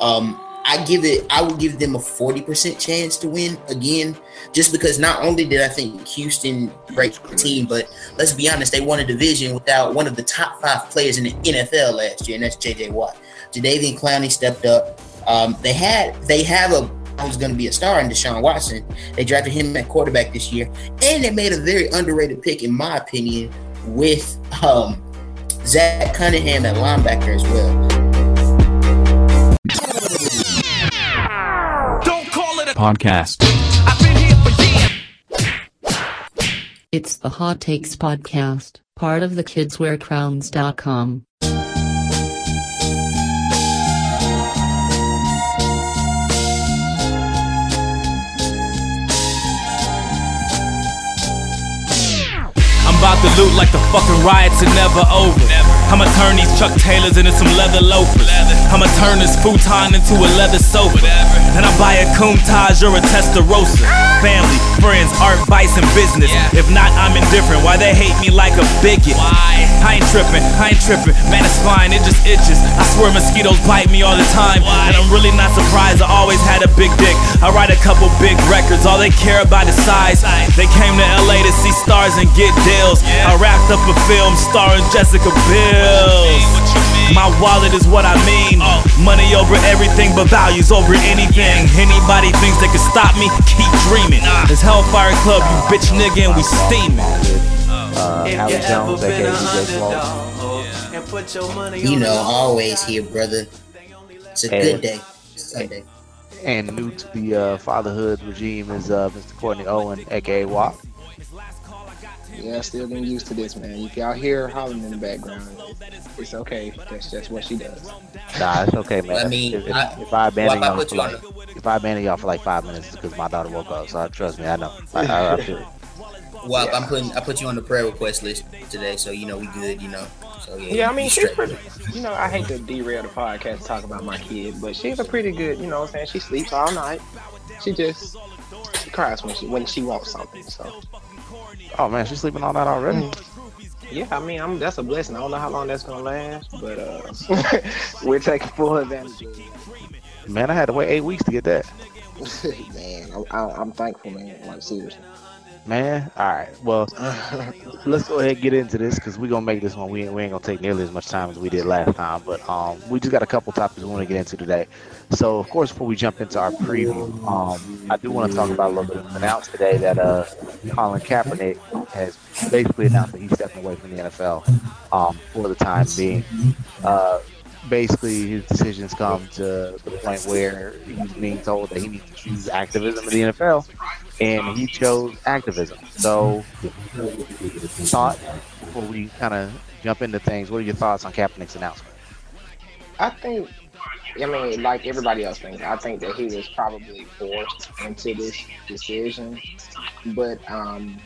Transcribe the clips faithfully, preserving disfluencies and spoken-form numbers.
Um, I give it. I would give them a forty percent chance to win again, just because not only did I think Houston break the team, but let's be honest, they won a division without one of the top five players in the N F L last year, and that's J J Watt. Jadeveon Clowney stepped up. Um, they had they have a who's going to be a star in Deshaun Watson. They drafted him at quarterback this year, and they made a very underrated pick, in my opinion, with um, Zach Cunningham at linebacker as well. Don't call it a podcast. I've been here for years. It's the Hot Takes Podcast, part of the kids wear crowns dot com. About to loot like the fucking riots are never over. I'ma turn these Chuck Taylors into some leather loafers. I'ma turn this futon into a leather sofa. Then I buy a Countach or a Testarossa. Family, friends, art, vice, and business. If not, I'm indifferent. Why they hate me like a bigot? I ain't tripping, I ain't tripping. Man, it's fine, it just itches. I swear mosquitoes bite me all the time. And I'm really not surprised, I always had a big dick. I write a couple big records, all they care about is size. They came to L A to see stars and get deals. I wrapped up a film starring Jessica Biel. My wallet is what I mean. Money over everything, but values over anything. Anybody thinks they can stop me, keep dreaming. It's Hellfire Club, you bitch nigga, and we steaming. Uh, Alex Jones, aka D J Smoke. You know, always here, brother. It's a and, good day. Sunday. And new to the uh, fatherhood regime is uh, Mister Courtney Owen, aka W A P. Yeah, still getting used to this, man. If y'all hear hollering in the background, it's okay. That's just what she does. Nah, it's okay, man. I mean, if, if, I, if I abandon well, y'all I for like, if I abandon y'all for like five minutes, it's because my daughter woke up. So trust me, I know. I, I, I feel it. Well, Yeah. I'm putting I put you on the prayer request list today, so you know we good. You know. So yeah. Yeah, I mean, you she's straight. pretty, you know, I hate to derail the podcast to talk about my kid, but she's a pretty good, you know what I'm saying? She sleeps all night. She just she cries when she when she wants something, so. Oh man, she's sleeping all night already. Yeah, I mean, I'm, that's a blessing. I don't know how long that's gonna last, but uh, we're taking full advantage of it. Man, I had to wait eight weeks to get that. Man, I'm, I'm thankful, man. Like, seriously. Man, all right. Well, let's go ahead and get into this because we're gonna make this one. We ain't, we ain't gonna take nearly as much time as we did last time, but um, we just got a couple topics we want to get into today. So, of course, before we jump into our preview, um, I do want to talk about a little bit. It's announced today that uh, Colin Kaepernick has basically announced that he's stepping away from the N F L um, for the time being. Uh, basically, his decisions come to the point where he's being told that he needs to choose activism in the N F L, and he chose activism. So, thought before we kind of jump into things, what are your thoughts on Kaepernick's announcement? I think, I mean, like everybody else thinks, I think that he was probably forced into this decision. But um,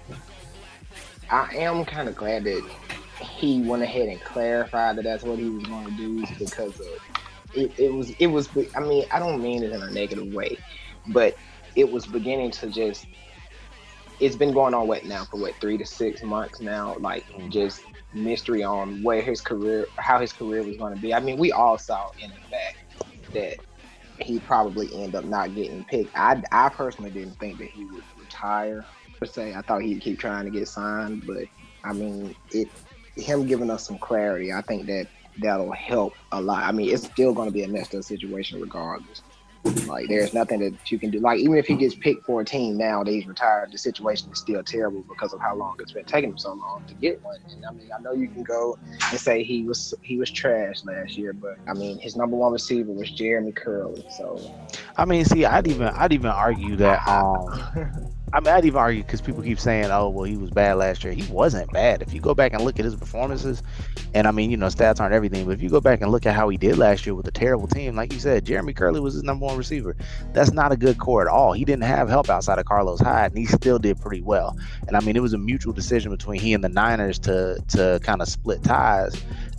I am kind of glad that he went ahead and clarified that that's what he was going to do, because of, it, it was, it was, I mean, I don't mean it in a negative way, but it was beginning to just, it's been going on, what now, for what, three to six months now, like just mystery on where his career, how his career was going to be. I mean, we all saw in the fact that he probably end up not getting picked. I, I personally didn't think that he would retire per se. I thought he'd keep trying to get signed, but I mean, it him giving us some clarity, I think that that'll help a lot. I mean, it's still going to be a messed up situation regardless. Like, there's nothing that you can do. Like, even if he gets picked for a team now that he's retired, the situation is still terrible because of how long it's been taking him so long to get one. And I mean, I know you can go and say he was he was trash last year, but I mean, his number one receiver was Jeremy Curley. So, I mean, see, I'd even I'd even argue that. Um, I mean, I'd even argue because people keep saying, "Oh, well, he was bad last year." He wasn't bad. If you go back and look at his performances, and I mean, you know, stats aren't everything, but if you go back and look at how he did last year with a terrible team, like you said, Jeremy Curley was his number one receiver. That's not a good core at all. He didn't have help outside of Carlos Hyde, and he still did pretty well. And I mean, it was a mutual decision between he and the Niners to to kind of split ties.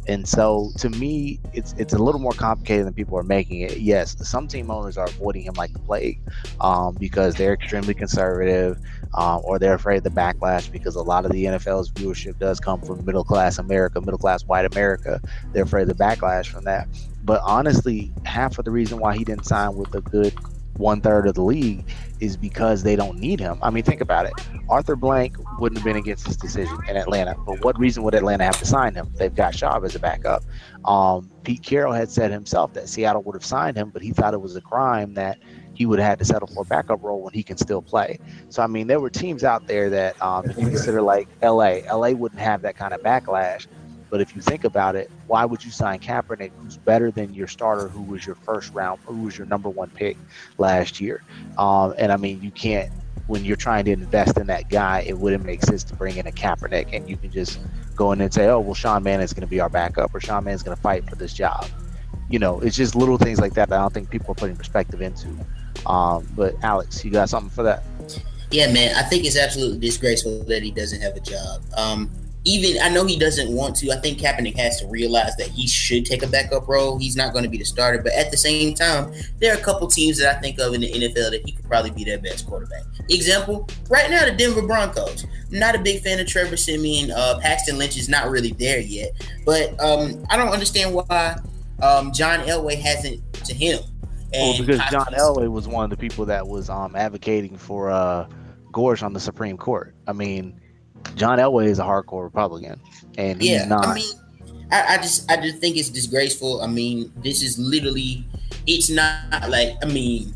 And so, to me, it's it's a little more complicated than people are making it. Yes, some team owners are avoiding him like the plague um, because they're extremely conservative, um, or they're afraid of the backlash because a lot of the N F L's viewership does come from middle class America, middle class white America. They're afraid of the backlash from that. But honestly, half of the reason why he didn't sign with a good one third of the league is because they don't need him. I mean, think about it. Arthur Blank wouldn't have been against this decision in Atlanta, but what reason would Atlanta have to sign him? They've got Schaub as a backup. Um, Pete Carroll had said himself that Seattle would have signed him, but he thought it was a crime that he would have had to settle for a backup role when he can still play. So, I mean, there were teams out there that, um, if you consider like L A, L A wouldn't have that kind of backlash. But if you think about it, why would you sign Kaepernick, who's better than your starter, who was your first round, who was your number one pick last year? Um, and I mean, you can't, when you're trying to invest in that guy, it wouldn't make sense to bring in a Kaepernick and you can just go in and say, oh, well, Sean Mannon's going to be our backup, or Sean Mannon's going to fight for this job. You know, it's just little things like that that I don't think people are putting perspective into. Um, but Alex, you got something for that? Yeah, man, I think it's absolutely disgraceful that he doesn't have a job. Um, Even I know he doesn't want to. I think Kaepernick has to realize that he should take a backup role. He's not going to be the starter, but at the same time, there are a couple teams that I think of in the N F L that he could probably be their best quarterback. Example, right now, the Denver Broncos. I'm not a big fan of Trevor Siemian. Uh, Paxton Lynch is not really there yet, but um, I don't understand why um, John Elway hasn't to him. And well, because John Elway was one of the people that was um, advocating for uh, Gorsuch on the Supreme Court. I mean, John Elway is a hardcore Republican, and he's yeah, not. I mean, I, I just, I just think it's disgraceful. I mean, this is literally, it's not like, I mean,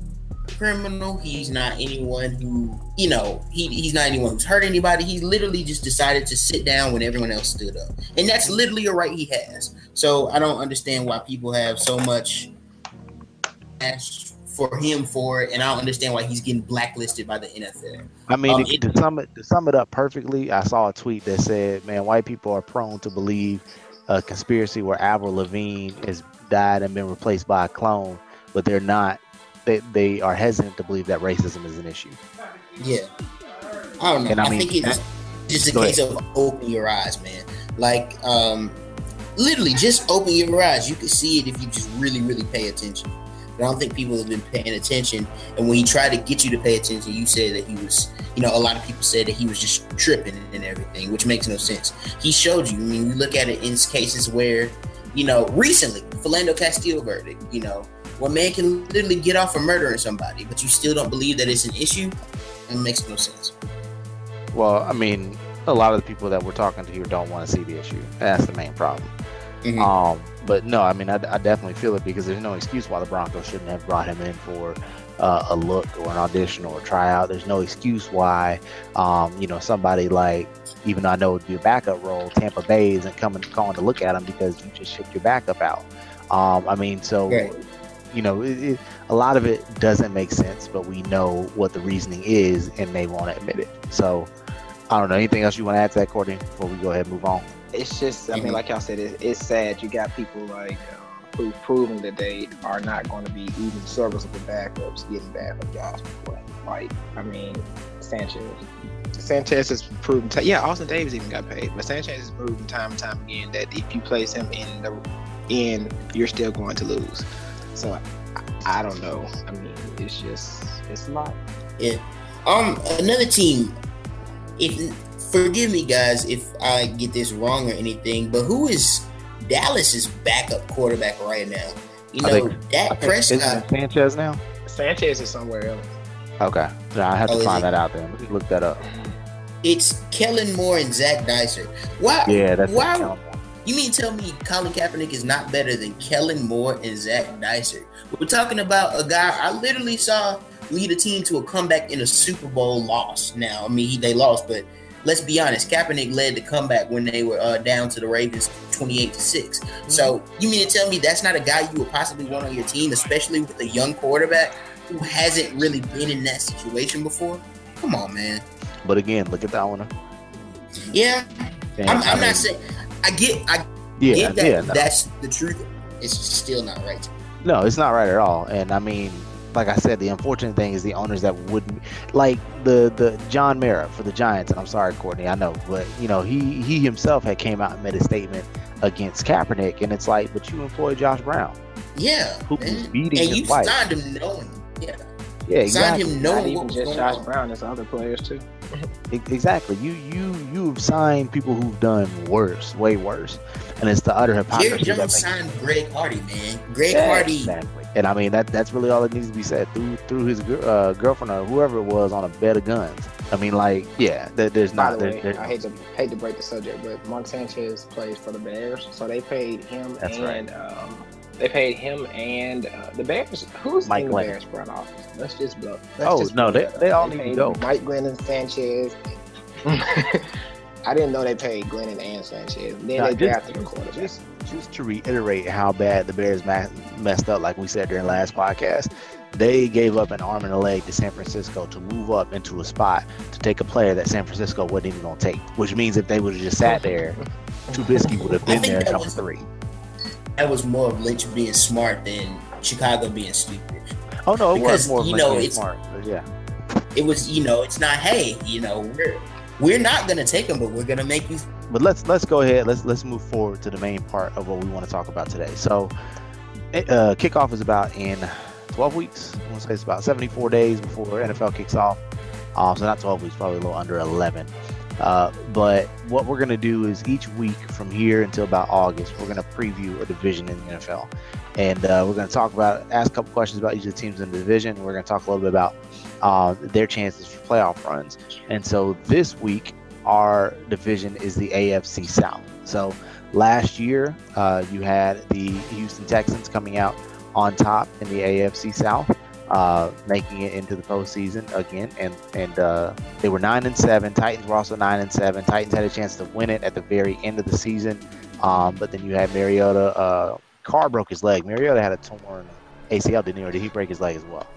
criminal. He's not anyone who, you know, he, he's not anyone who's hurt anybody. He's literally just decided to sit down when everyone else stood up, and that's literally a right he has. So I don't understand why people have so much ash for him for it, and I don't understand why he's getting blacklisted by the N F L. I mean, um, to, it, to sum it to sum it up perfectly, I saw a tweet that said, "Man, white people are prone to believe a conspiracy where Avril Lavigne has died and been replaced by a clone, but they're not. They they are hesitant to believe that racism is an issue." Yeah, I don't know. And I, I mean, think it's that, just a case ahead. of open your eyes, man. Like, um, literally, just open your eyes. You can see it if you just really, really pay attention. I don't think people have been paying attention. And when he tried to get you to pay attention, you said that he was, you know, a lot of people said that he was just tripping and everything, which makes no sense. He showed you. I mean, you look at it in cases where, you know, recently, Philando Castile verdict, you know, where man can literally get off for murdering somebody, but you still don't believe that it's an issue. It makes no sense. Well, I mean, a lot of the people that we're talking to here don't want to see the issue. That's the main problem. Mm-hmm. Um, but no, I mean, I, I definitely feel it because there's no excuse why the Broncos shouldn't have brought him in for uh, a look or an audition or a tryout. There's no excuse why, um, you know, somebody like, even though I know it would be a backup role, Tampa Bay isn't coming calling to look at him because you just shipped your backup out. Um, I mean, so, right. you know, it, it, a lot of it doesn't make sense, but we know what the reasoning is and they won't admit it. So, I don't know. Anything else you want to add to that, Courtney, before we go ahead and move on? It's just, I mean, like y'all said, it, it's sad. You got people like uh, who've proven that they are not going to be even serviceable backups getting backup jobs before. Like, I mean, Sanchez. Sanchez has proven, t- yeah, Austin Davis even got paid, but Sanchez has proven time and time again that if you place him in the in, you're still going to lose. So I, I don't know. I mean, it's just, it's a lot. Yeah. Um, another team. If forgive me, guys, if I get this wrong or anything, but who is Dallas's backup quarterback right now? You know, think, Dak Prescott. Sanchez now? Sanchez is somewhere else. Okay. No, I have to oh, find that out then. Look that up. It's Kellen Moore and Zach Dyser. Why? Yeah, that's why. You mean tell me Colin Kaepernick is not better than Kellen Moore and Zach Dyser? We're talking about a guy I literally saw lead a team to a comeback in a Super Bowl loss. Now, I mean, he, they lost, but let's be honest, Kaepernick led the comeback when they were uh, down to the Ravens twenty-eight to six. Mm-hmm. So you mean to tell me that's not a guy you would possibly want on your team, especially with a young quarterback who hasn't really been in that situation before? Come on, man. But again, look at that one. Yeah, I'm, I'm I mean, not saying I get I yeah, get that yeah, no. That's the truth. It's still not right. No, it's not right at all. And I mean, like I said, the unfortunate thing is the owners that wouldn't like the the John Mara for the Giants. And I'm sorry, Courtney, I know, but you know, he he himself had came out and made a statement against Kaepernick, and it's like, but you employed Josh Brown. Yeah, who was beating and his you wife. signed him knowing. Yeah, yeah, exactly. Signed him Not knowing even what was just going Josh on. Brown, there's other players too. Exactly. You you you've signed people who've done worse, way worse, and it's the utter hypocrisy. Jerry that Jones makes- signed Greg Hardy, man. Greg Yeah, Hardy. exactly. And I mean that that's really all that needs to be said through through his gir- uh, girlfriend or whoever it was on a bed of guns. I mean, like, yeah, there, there's By not. the There, way, there, I hate to hate to break the subject, but Mark Sanchez plays for the Bears, so they paid him That's and um, they paid him and uh, the Bears. Who's Mike in the Glennon. Bears front office? Let's just blow. Let's Oh, just no, blow they- that up. they all need to paid go. Mike Glennon, Sanchez. I didn't know they paid Glennon and Sanchez. Then Nah, they just- drafted a quarterback. just just to reiterate how bad the Bears ma- messed up, like we said during last podcast, they gave up an arm and a leg to San Francisco to move up into a spot to take a player that San Francisco wasn't even going to take. Which means if they would have just sat there, Trubisky would have I been think there at that number was- three. That was more of Lynch being smart than Chicago being stupid. Oh no, it Because, was more you of know, Lynch being it's- smart, but yeah. It was, you know, it's not. Hey, you know, we're we're not gonna take him, but we're gonna make you. But let's let's go ahead. Let's let's move forward to the main part of what we want to talk about today. So, uh, kickoff is about in twelve weeks. I want to say it's about seventy-four days before N F L kicks off. Um, so not twelve weeks, probably a little under eleven. Uh, but what we're gonna do is each week from here until about August, we're gonna preview a division in the N F L, and uh, we're gonna talk about, ask a couple questions about each of the teams in the division. We're gonna talk a little bit about uh, their chances for playoff runs. And so this week, our division is the A F C South. So last year, uh, you had the Houston Texans coming out on top in the A F C South, uh, making it into the postseason again, and and uh, they were nine and seven. Titans were also nine and seven. Titans had a chance to win it at the very end of the season, um, but then you had Mariota. Uh, Carr broke his leg. Mariota had a torn A C L, didn't he? Or did he break his leg as well?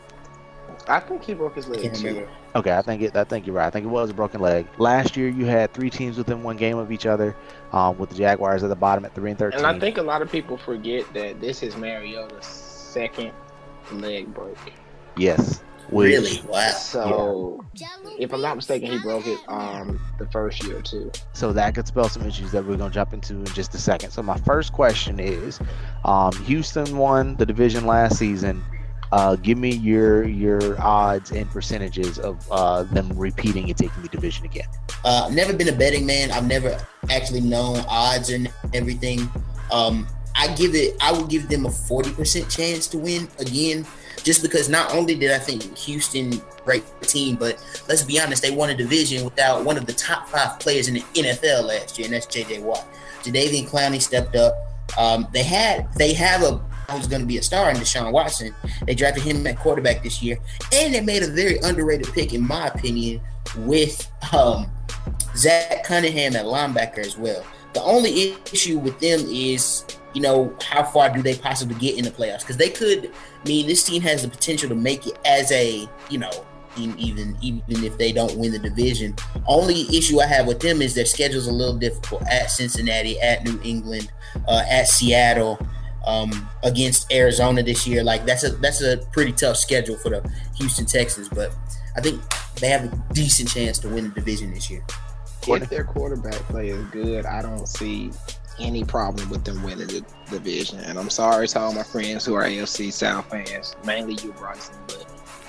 I think he broke his leg Can't too. remember. Okay, I think it. I think you're right. I think it was a broken leg. Last year, you had three teams within one game of each other, um, with the Jaguars at the bottom at three and thirteen. And I think a lot of people forget that this is Mariota's second leg break. yes, which- Really? Wow. So, if I'm not mistaken, he broke it um the first year too. So that could spell some issues that we're gonna jump into in just a second. So my first question is, um, Houston won the division last season. Uh, give me your your odds and percentages of uh, them repeating and taking the division again. Uh, I've never been a betting man. I've never actually known odds and everything. Um, I give it. I would give them a forty percent chance to win again, just because not only did I think Houston great team, but let's be honest, they won a division without one of the top five players in the N F L last year, and that's J J Watt. Jadeveon Clowney stepped up. Um, they had they have a who's going to be a star in Deshaun Watson. They drafted him at quarterback this year, and they made a very underrated pick, in my opinion, with um, Zach Cunningham at linebacker as well. The only issue with them is, you know, how far do they possibly get in the playoffs? Because they could. I mean, this team has the potential to make it as a, you know, even even if they don't win the division. Only issue I have with them is their schedule's a little difficult at Cincinnati, at New England, uh, at Seattle. Um, against Arizona this year, like that's a that's a pretty tough schedule for the Houston Texans, but I think they have a decent chance to win the division this year. If their quarterback play is good, I don't see any problem with them winning the division. And I'm sorry to all my friends who are A F C South fans, mainly you, Bryson, but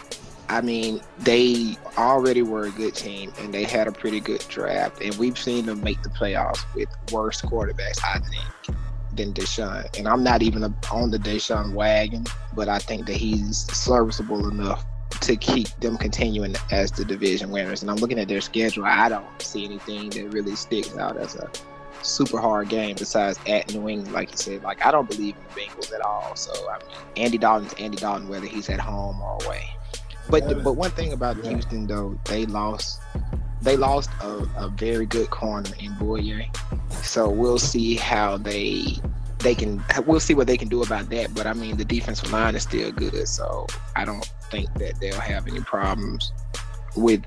I mean, they already were a good team and they had a pretty good draft, and we've seen them make the playoffs with worse quarterbacks, I think, than Deshaun. And I'm not even on the Deshaun wagon, but I think that he's serviceable enough to keep them continuing as the division winners. And I'm looking at their schedule. I don't see anything that really sticks out as a super hard game besides at New England, like you said. Like, I don't believe in the Bengals at all. So, I mean, Andy Dalton's Andy Dalton, whether he's at home or away. But the, but one thing about Houston, though, they lost they lost a, a very good corner in Boyer. So we'll see how they they can we'll see what they can do about that. But I mean, the defensive line is still good, so I don't think that they'll have any problems with.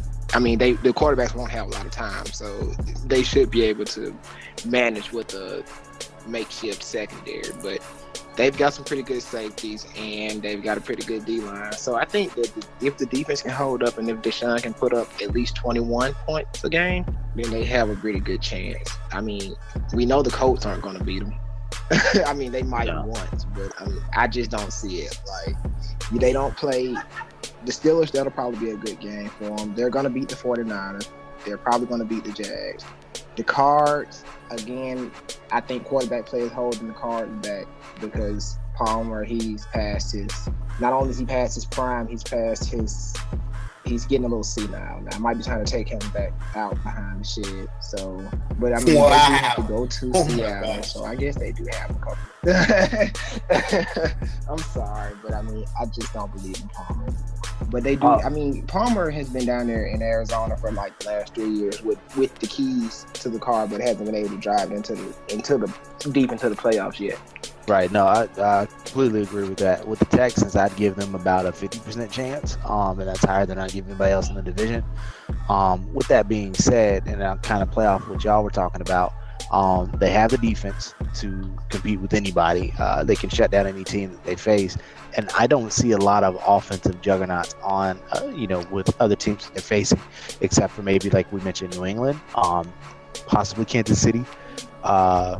I mean, they the quarterbacks won't have a lot of time, so they should be able to manage with a makeshift secondary. But they've got some pretty good safeties, and they've got a pretty good D-line. So I think that if the defense can hold up and if Deshaun can put up at least twenty-one points a game, then they have a pretty good chance. I mean, we know the Colts aren't going to beat them. I mean, they might no. once, but I mean, I just don't see it. Like, they don't play the Steelers. That'll probably be a good game for them. They're going to beat the 49ers. They're probably going to beat the Jags. The Cards, again, I think quarterback play is holding the Cards back because Palmer, he's past his, not only is he past his prime, he's past his, he's getting a little senile now. I might be trying to take him back out behind the shed. So, but I mean, wow. they do have to go to oh Seattle, so I guess they do have a couple. I'm sorry, but I mean, I just don't believe in Palmer. But they do. Uh, I mean, Palmer has been down there in Arizona for like the last three years with, with the keys to the car, but hasn't been able to drive into the into the deep into the playoffs yet. Right. No, I, I completely agree with that. With the Texans, I'd give them about a fifty percent chance, um, and that's higher than I'd give anybody else in the division. Um, with that being said, and I'll kind of play off what y'all were talking about, um, they have the defense to compete with anybody. Uh, they can shut down any team that they face. And I don't see a lot of offensive juggernauts on, uh, you know, with other teams that they're facing, except for maybe, like we mentioned, New England, um, possibly Kansas City, uh,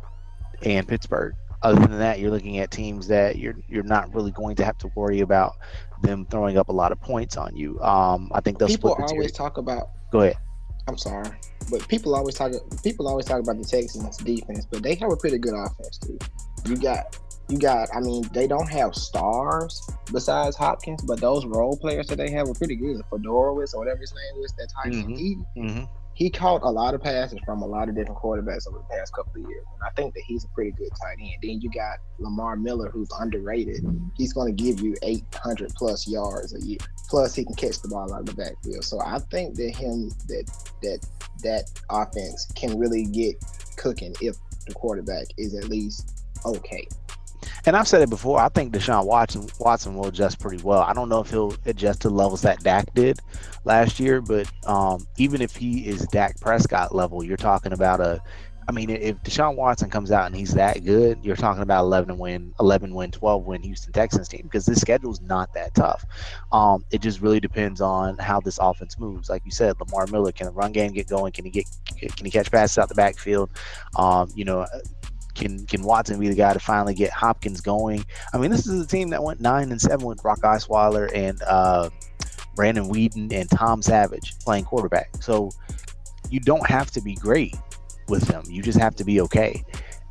and Pittsburgh. Other than that, you're looking at teams that you're you're not really going to have to worry about them throwing up a lot of points on you. Um, I think they'll people split the always tier. talk about. Go ahead. I'm sorry, but people always talk. People always talk about the Texans' defense, but they have a pretty good offense too. You got. You got, I mean, they don't have stars besides Hopkins, but those role players that they have are pretty good. Fedorowicz, or whatever his name is, that tight end. Mm-hmm. He, mm-hmm. he caught a lot of passes from a lot of different quarterbacks over the past couple of years. And I think that he's a pretty good tight end. Then you got Lamar Miller, who's underrated. He's going to give you eight hundred plus yards a year. Plus, he can catch the ball out of the backfield. So I think that him, that that that offense can really get cooking if the quarterback is at least okay. And I've said it before, I think Deshaun Watson Watson will adjust pretty well. I don't know if he'll adjust to levels that Dak did last year, but um, even if he is Dak Prescott level, you're talking about a – I mean, if Deshaun Watson comes out and he's that good, you're talking about eleven win, eleven win, twelve win Houston Texans team, because this schedule is not that tough. Um, it just really depends on how this offense moves. Like you said, Lamar Miller, can the run game get going? Can he get can he catch passes out the backfield? Um, you know – Can can Watson be the guy to finally get Hopkins going? I mean, this is a team that went nine and seven with Brock Osweiler and uh, Brandon Weeden and Tom Savage playing quarterback. So you don't have to be great with them. You just have to be okay.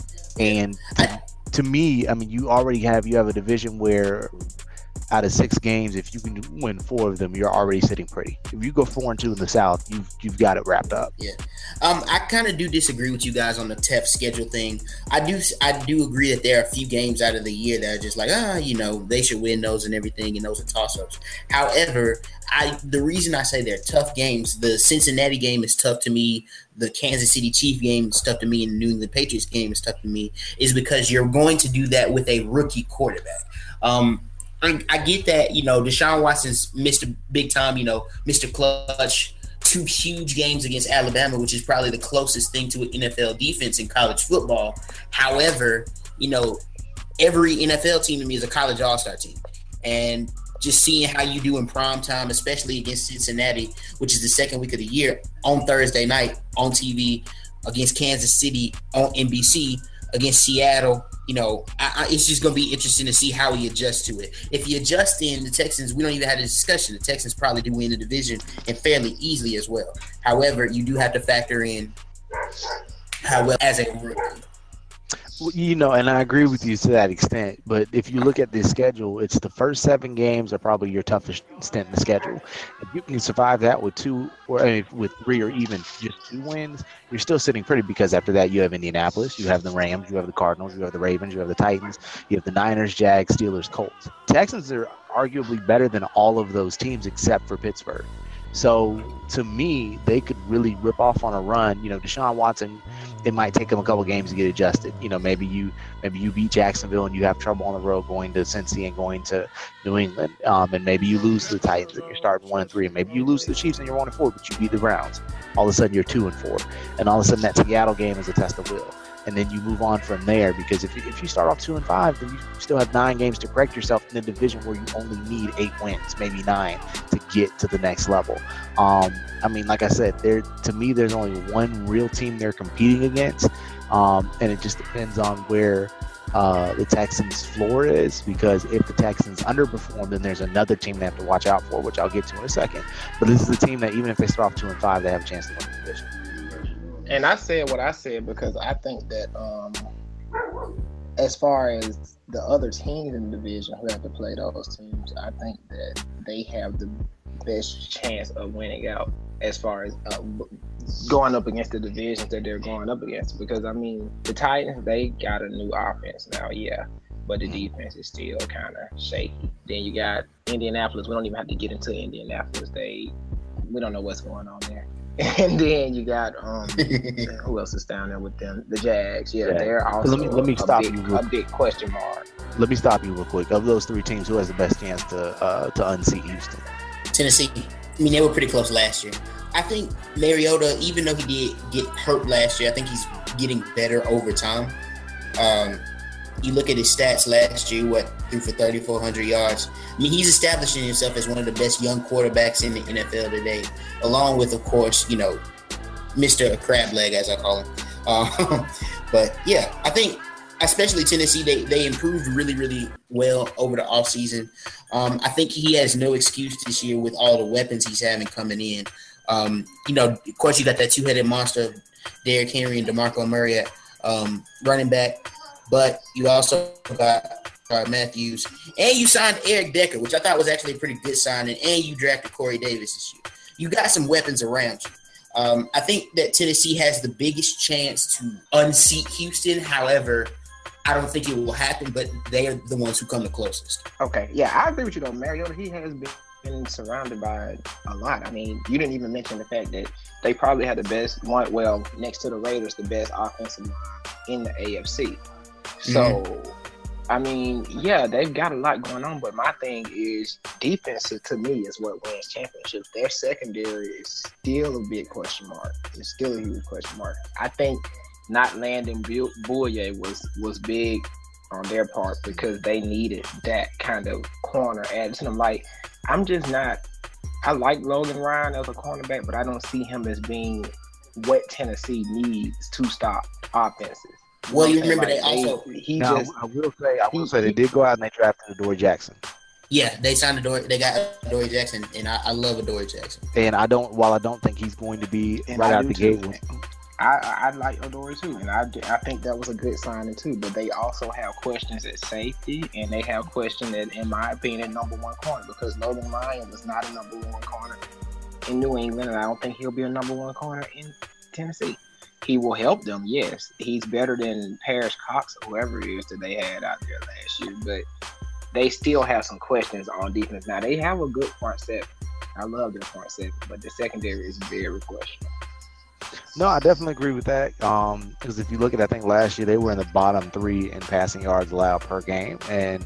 And to, to me, I mean, you already have you have a division where out of six games, if you can win four of them, you're already sitting pretty. If you go four and two in the South, you've you've got it wrapped up. Yeah, um, I kind of do disagree with you guys on the tough schedule thing. I do I do agree that there are a few games out of the year that are just like ah, you know, they should win those and everything, and those are toss-ups. However, I the reason I say they're tough games, the Cincinnati game is tough to me. The Kansas City Chiefs game is tough to me, and the New England Patriots game is tough to me, is because you're going to do that with a rookie quarterback. Um, I, I get that, you know, Deshaun Watson's Mister Big Time, you know, Mister Clutch, two huge games against Alabama, which is probably the closest thing to an N F L defense in college football. However, you know, every N F L team to me is a college all-star team. And just seeing how you do in prime time, especially against Cincinnati, which is the second week of the year, on Thursday night on T V, against Kansas City on N B C, against Seattle, you know, I, I, it's just going to be interesting to see how he adjusts to it. If he adjusts in the Texans, we don't even have a discussion. The Texans probably do win the division and fairly easily as well. However, you do have to factor in how well as a rookie. You know, and I agree with you to that extent. But if you look at this schedule, it's the first seven games are probably your toughest stint in the schedule. If you can survive that with two or uh, with three or even just two wins, you're still sitting pretty, because after that you have Indianapolis, you have the Rams, you have the Cardinals, you have the Ravens, you have the Titans, you have the Niners, Jags, Steelers, Colts. Texans are arguably better than all of those teams except for Pittsburgh. So to me, they could really rip off on a run. You know, Deshaun Watson, it might take him a couple games to get adjusted. You know, maybe you maybe you beat Jacksonville and you have trouble on the road going to Cincy and going to New England, um, and maybe you lose to the Titans and you're starting one and three, and maybe you lose to the Chiefs and you're one and four, but you beat the Browns. All of a sudden you're two and four, and all of a sudden that Seattle game is a test of will. and then you move on from there. Because if you, if you start off two and five, then you still have nine games to correct yourself in a division where you only need eight wins, maybe nine, to get to the next level. Um, I mean, like I said, there to me, there's only one real team they're competing against, um, and it just depends on where uh, the Texans' floor is. Because if the Texans underperform, then there's another team they have to watch out for, which I'll get to in a second. But this is a team that even if they start off two and five, they have a chance to win the division. And I said what I said because I think that um, as far as the other teams in the division who have to play those teams, I think that they have the best chance of winning out as far as uh, going up against the divisions that they're going up against. Because, I mean, the Titans, they got a new offense now, yeah, but the defense is still kind of shaky. Then you got Indianapolis. We don't even have to get into Indianapolis. They, we don't know what's going on there. And then you got um, who else is down there with them? The Jags. Yeah, yeah. They're also let me, let me a, stop big, you real, a big question mark. Let me stop you real quick. Of those three teams, who has the best chance to uh, to unseat Houston? Tennessee. I mean, they were pretty close last year. I think Mariota, even though he did get hurt last year, I think he's getting better over time. Um, you look at his stats last year, what, threw for thirty-four hundred yards. I mean, he's establishing himself as one of the best young quarterbacks in the N F L today, along with, of course, you know, Mister Crab Leg, as I call him. Um, but, yeah, I think especially Tennessee, they, they improved really, really well over the offseason. Um, I think he has no excuse this year with all the weapons he's having coming in. Um, you know, of course, you got that two-headed monster, Derrick Henry and DeMarco Murray at um, running back. But you also got uh, Matthews, and you signed Eric Decker, which I thought was actually a pretty good signing, and you drafted Corey Davis this year. You got some weapons around you. Um, I think that Tennessee has the biggest chance to unseat Houston. However, I don't think it will happen, but they are the ones who come the closest. Okay, yeah, I agree with you, though. Mariota, he has been been surrounded by a lot. I mean, you didn't even mention the fact that they probably had the best one, well, next to the Raiders, the best offensive line in the A F C. So, mm-hmm. I mean, yeah, they've got a lot going on, but my thing is defense, to me, is what wins championships. Their secondary is still a big question mark. It's still a huge question mark. I think not landing Bouye was, was big on their part because they needed that kind of corner added to them. Like, I'm just not – I like Logan Ryan as a cornerback, but I don't see him as being what Tennessee needs to stop offenses. Well, you remember like they also they, he now, just I will say, I will he, say they did go out and they drafted Adoree Jackson. Yeah, they signed Adoree. They got Adoree Jackson, and I, I love Adoree Jackson. And I don't, while I don't think he's going to be and right I out the too. gate. I, I like Adoree too, and I, I think that was a good signing too. But they also have questions at safety, and they have questions at, in my opinion, at number one corner because Logan Ryan was not a number one corner in New England, and I don't think he'll be a number one corner in Tennessee. He will help them, yes. He's better than Parrish Cox or whoever it is that they had out there last year, but they still have some questions on defense. Now, they have a good front seven. I love their front seven, but the secondary is very questionable. No, I definitely agree with that. Um, because if you look at, I think last year they were in the bottom three in passing yards allowed per game. And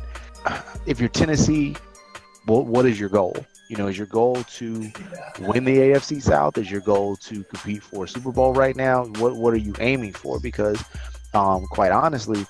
if you're Tennessee, what what is your goal? You know, is your goal to win the A F C South? Is your goal to compete for a Super Bowl right now? What what are you aiming for? Because, um, quite honestly,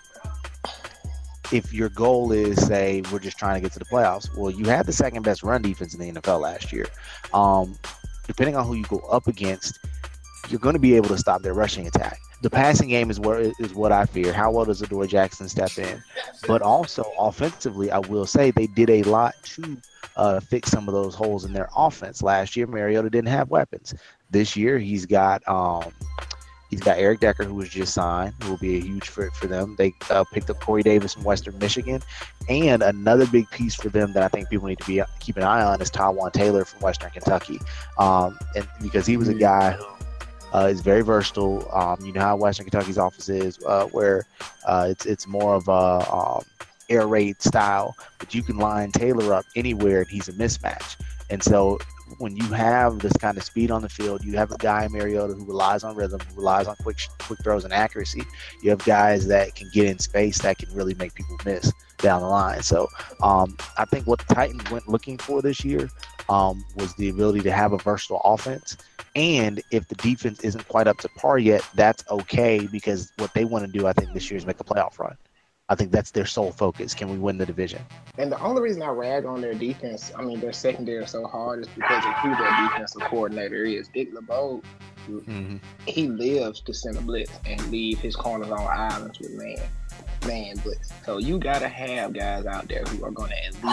if your goal is, say, we're just trying to get to the playoffs, well, you had the second best run defense in the N F L last year. Um, depending on who you go up against, you're going to be able to stop their rushing attack. The passing game is what is what I fear. How well does Adoree Jackson step in? But also offensively, I will say they did a lot to uh, fix some of those holes in their offense. Last year, Mariota didn't have weapons. This year, he's got um, he's got Eric Decker, who was just signed, who will be a huge fit for them. They uh, picked up Corey Davis from Western Michigan, and another big piece for them that I think people need to be keep an eye on is Tywan Taylor from Western Kentucky, um, and because he was a guy who Uh, is very versatile. Um, you know how Western Kentucky's offense is, uh, where uh, it's it's more of a um, air raid style, but you can line Taylor up anywhere and he's a mismatch. And so when you have this kind of speed on the field, you have a guy, Mariota, who relies on rhythm, who relies on quick quick throws and accuracy. You have guys that can get in space that can really make people miss down the line. So um, I think what the Titans went looking for this year um, was the ability to have a versatile offense. And if the defense isn't quite up to par yet, that's okay, because what they want to do, I think, this year is make a playoff run. I think that's their sole focus. Can we win the division? And the only reason I rag on their defense, I mean, their secondary so hard, is because of who their defensive coordinator is. Dick LeBeau, mm-hmm. he lives to send a blitz and leave his corners on islands with man, man blitz. So you got to have guys out there who are going to at least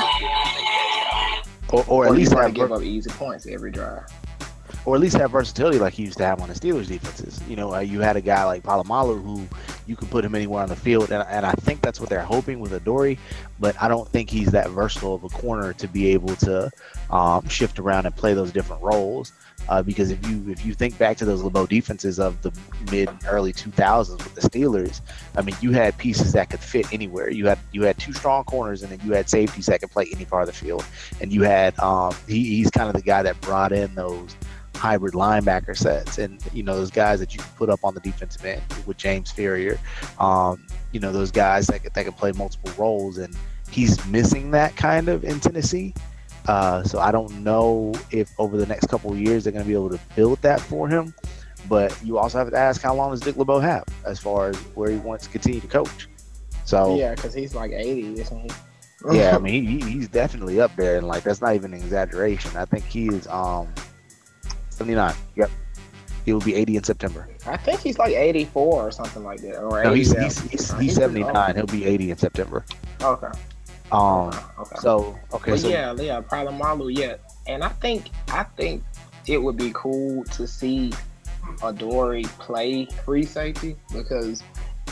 get or, or, or at least have, give up easy points every drive. Or at least have versatility like he used to have on the Steelers defenses. You know, uh, you had a guy like Palomalu who you can put him anywhere on the field, and, and I think that's what they're hoping with Adoree, but I don't think he's that versatile of a corner to be able to um, shift around and play those different roles. Uh, because if you if you think back to those LeBeau defenses of the mid early two thousands with the Steelers, I mean, you had pieces that could fit anywhere. You had you had two strong corners, and then you had safeties that could play any part of the field, and you had um, he, he's kind of the guy that brought in those hybrid linebacker sets, and you know, those guys that you can put up on the defensive end with James Ferrier, um, you know, those guys that that can play multiple roles, and he's missing that kind of in Tennessee. Uh, so I don't know if over the next couple of years they're going to be able to build that for him. But you also have to ask, how long does Dick LeBeau have as far as where he wants to continue to coach? So yeah, because he's like eighty, isn't he? Yeah, I mean, he, he's definitely up there, and like that's not even an exaggeration. I think he is um. seventy-nine. Yep. He will be eighty in September. I think he's like eighty-four or something like that. Or no, he's, he's, he's, he's seventy-nine. He'll be eighty in September. Okay. Um. Okay. okay. So okay. But so yeah, yeah, Palomalu, yeah, and I think I think it would be cool to see Adoree play free safety, because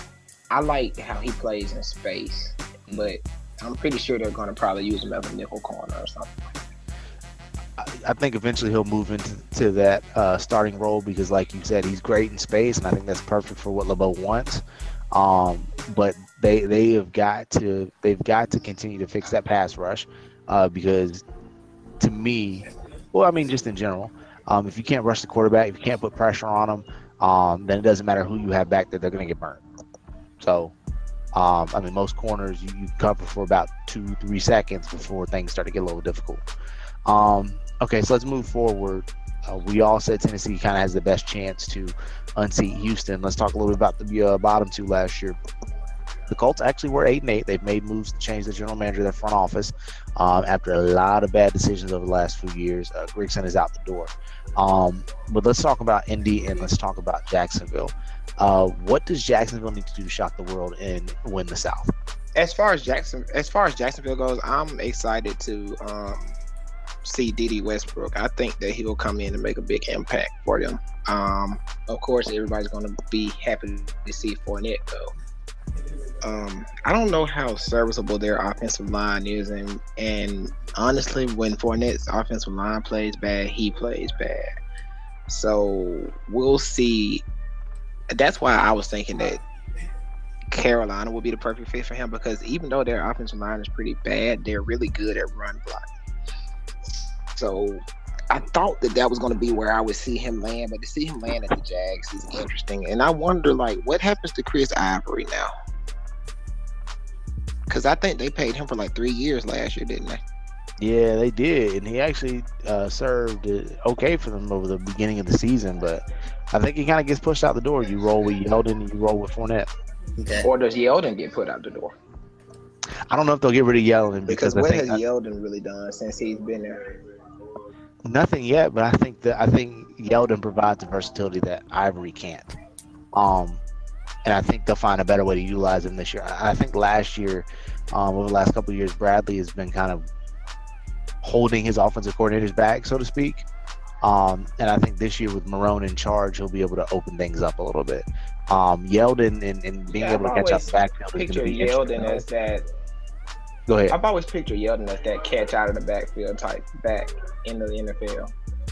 I like how he plays in space, but I'm pretty sure they're going to probably use him as a nickel corner or something. I think eventually he'll move into to that uh, starting role, because, like you said, he's great in space, and I think that's perfect for what LeBeau wants. Um, but they they have got to they've got to continue to fix that pass rush, uh, because to me, well, I mean, just in general, um, if you can't rush the quarterback, if you can't put pressure on them, um, then it doesn't matter who you have back there; they're going to get burnt. So, um, I mean, most corners you, you cover for about two, three seconds before things start to get a little difficult. Um, okay, so let's move forward. Uh, we all said Tennessee kind of has the best chance to unseat Houston. Let's talk a little bit about the uh, bottom two last year. The Colts actually were eight and eight. They've made moves to change the general manager of their front office um, after a lot of bad decisions over the last few years. Uh, Grigson is out the door. Um, but let's talk about Indy and let's talk about Jacksonville. Uh, what does Jacksonville need to do to shock the world and win the South? As far as Jackson, as far as Jacksonville goes, I'm excited to um, see Dede Westbrook. I think that he'll come in and make a big impact for them. Um, of course, everybody's going to be happy to see Fournette go. Um, I don't know how serviceable their offensive line is, and and honestly, when Fournette's offensive line plays bad, he plays bad. So we'll see. That's why I was thinking that Carolina would be the perfect fit for him, because even though their offensive line is pretty bad, they're really good at run blocking. So I thought that that was going to be where I would see him land, but to see him land at the Jags is interesting. And I wonder, like, what happens to Chris Ivory now? Because I think they paid him for like three years last year, didn't they? Yeah, they did, and he actually uh, served okay for them over the beginning of the season. But I think he kind of gets pushed out the door. You roll with Yeldon, and you roll with Fournette. Okay. Or does Yeldon get put out the door? I don't know if they'll get rid of Yeldon, because, because what I think, has Yeldon really done since he's been there? Nothing yet, but I think that I think Yeldon provides the versatility that Ivory can't. Um, and I think they'll find a better way to utilize him this year. I think last year, um, over the last couple of years, Bradley has been kind of holding his offensive coordinators back, so to speak. Um, and I think this year with Marrone in charge, he'll be able to open things up a little bit. Um, Yeldon and, and being yeah, able I've to catch out the backfield is picture going to be Yeldon as that. Go ahead. I've always pictured Yeldon as that catch out of the backfield type back in the N F L.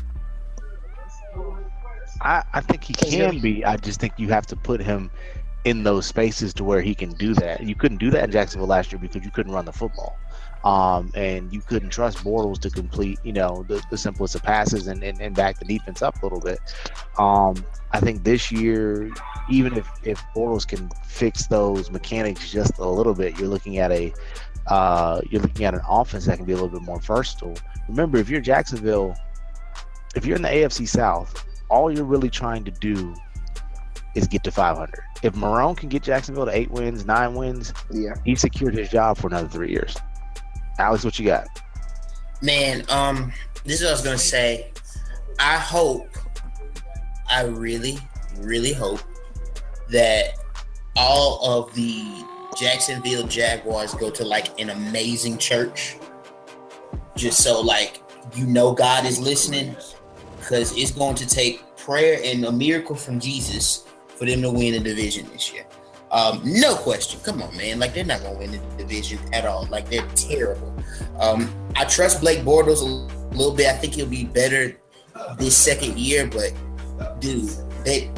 I, I think he can be. I just think you have to put him in those spaces to where he can do that. You couldn't do that in Jacksonville last year because you couldn't run the football. Um, and you couldn't trust Bortles to complete, you know, the, the simplest of passes and, and, and back the defense up a little bit. Um, I think this year, even if, if Bortles can fix those mechanics just a little bit, you're looking at a uh, you're looking at an offense that can be a little bit more versatile. Remember, if you're Jacksonville, if you're in the A F C South, all you're really trying to do is get to five hundred. If Marrone can get Jacksonville to eight wins, nine wins, yeah, he secured his job for another three years. Alex, what you got? Man, um, this is what I was gonna say. I hope, I really, really hope that all of the Jacksonville Jaguars go to like an amazing church, just so like you know God is listening, because it's going to take prayer and a miracle from Jesus for them to win the division this year. Um, no question. Come on, man. Like, they're not going to win the division at all. Like, they're terrible. Um, I trust Blake Bortles a little bit. I think he'll be better this second year, but dude, they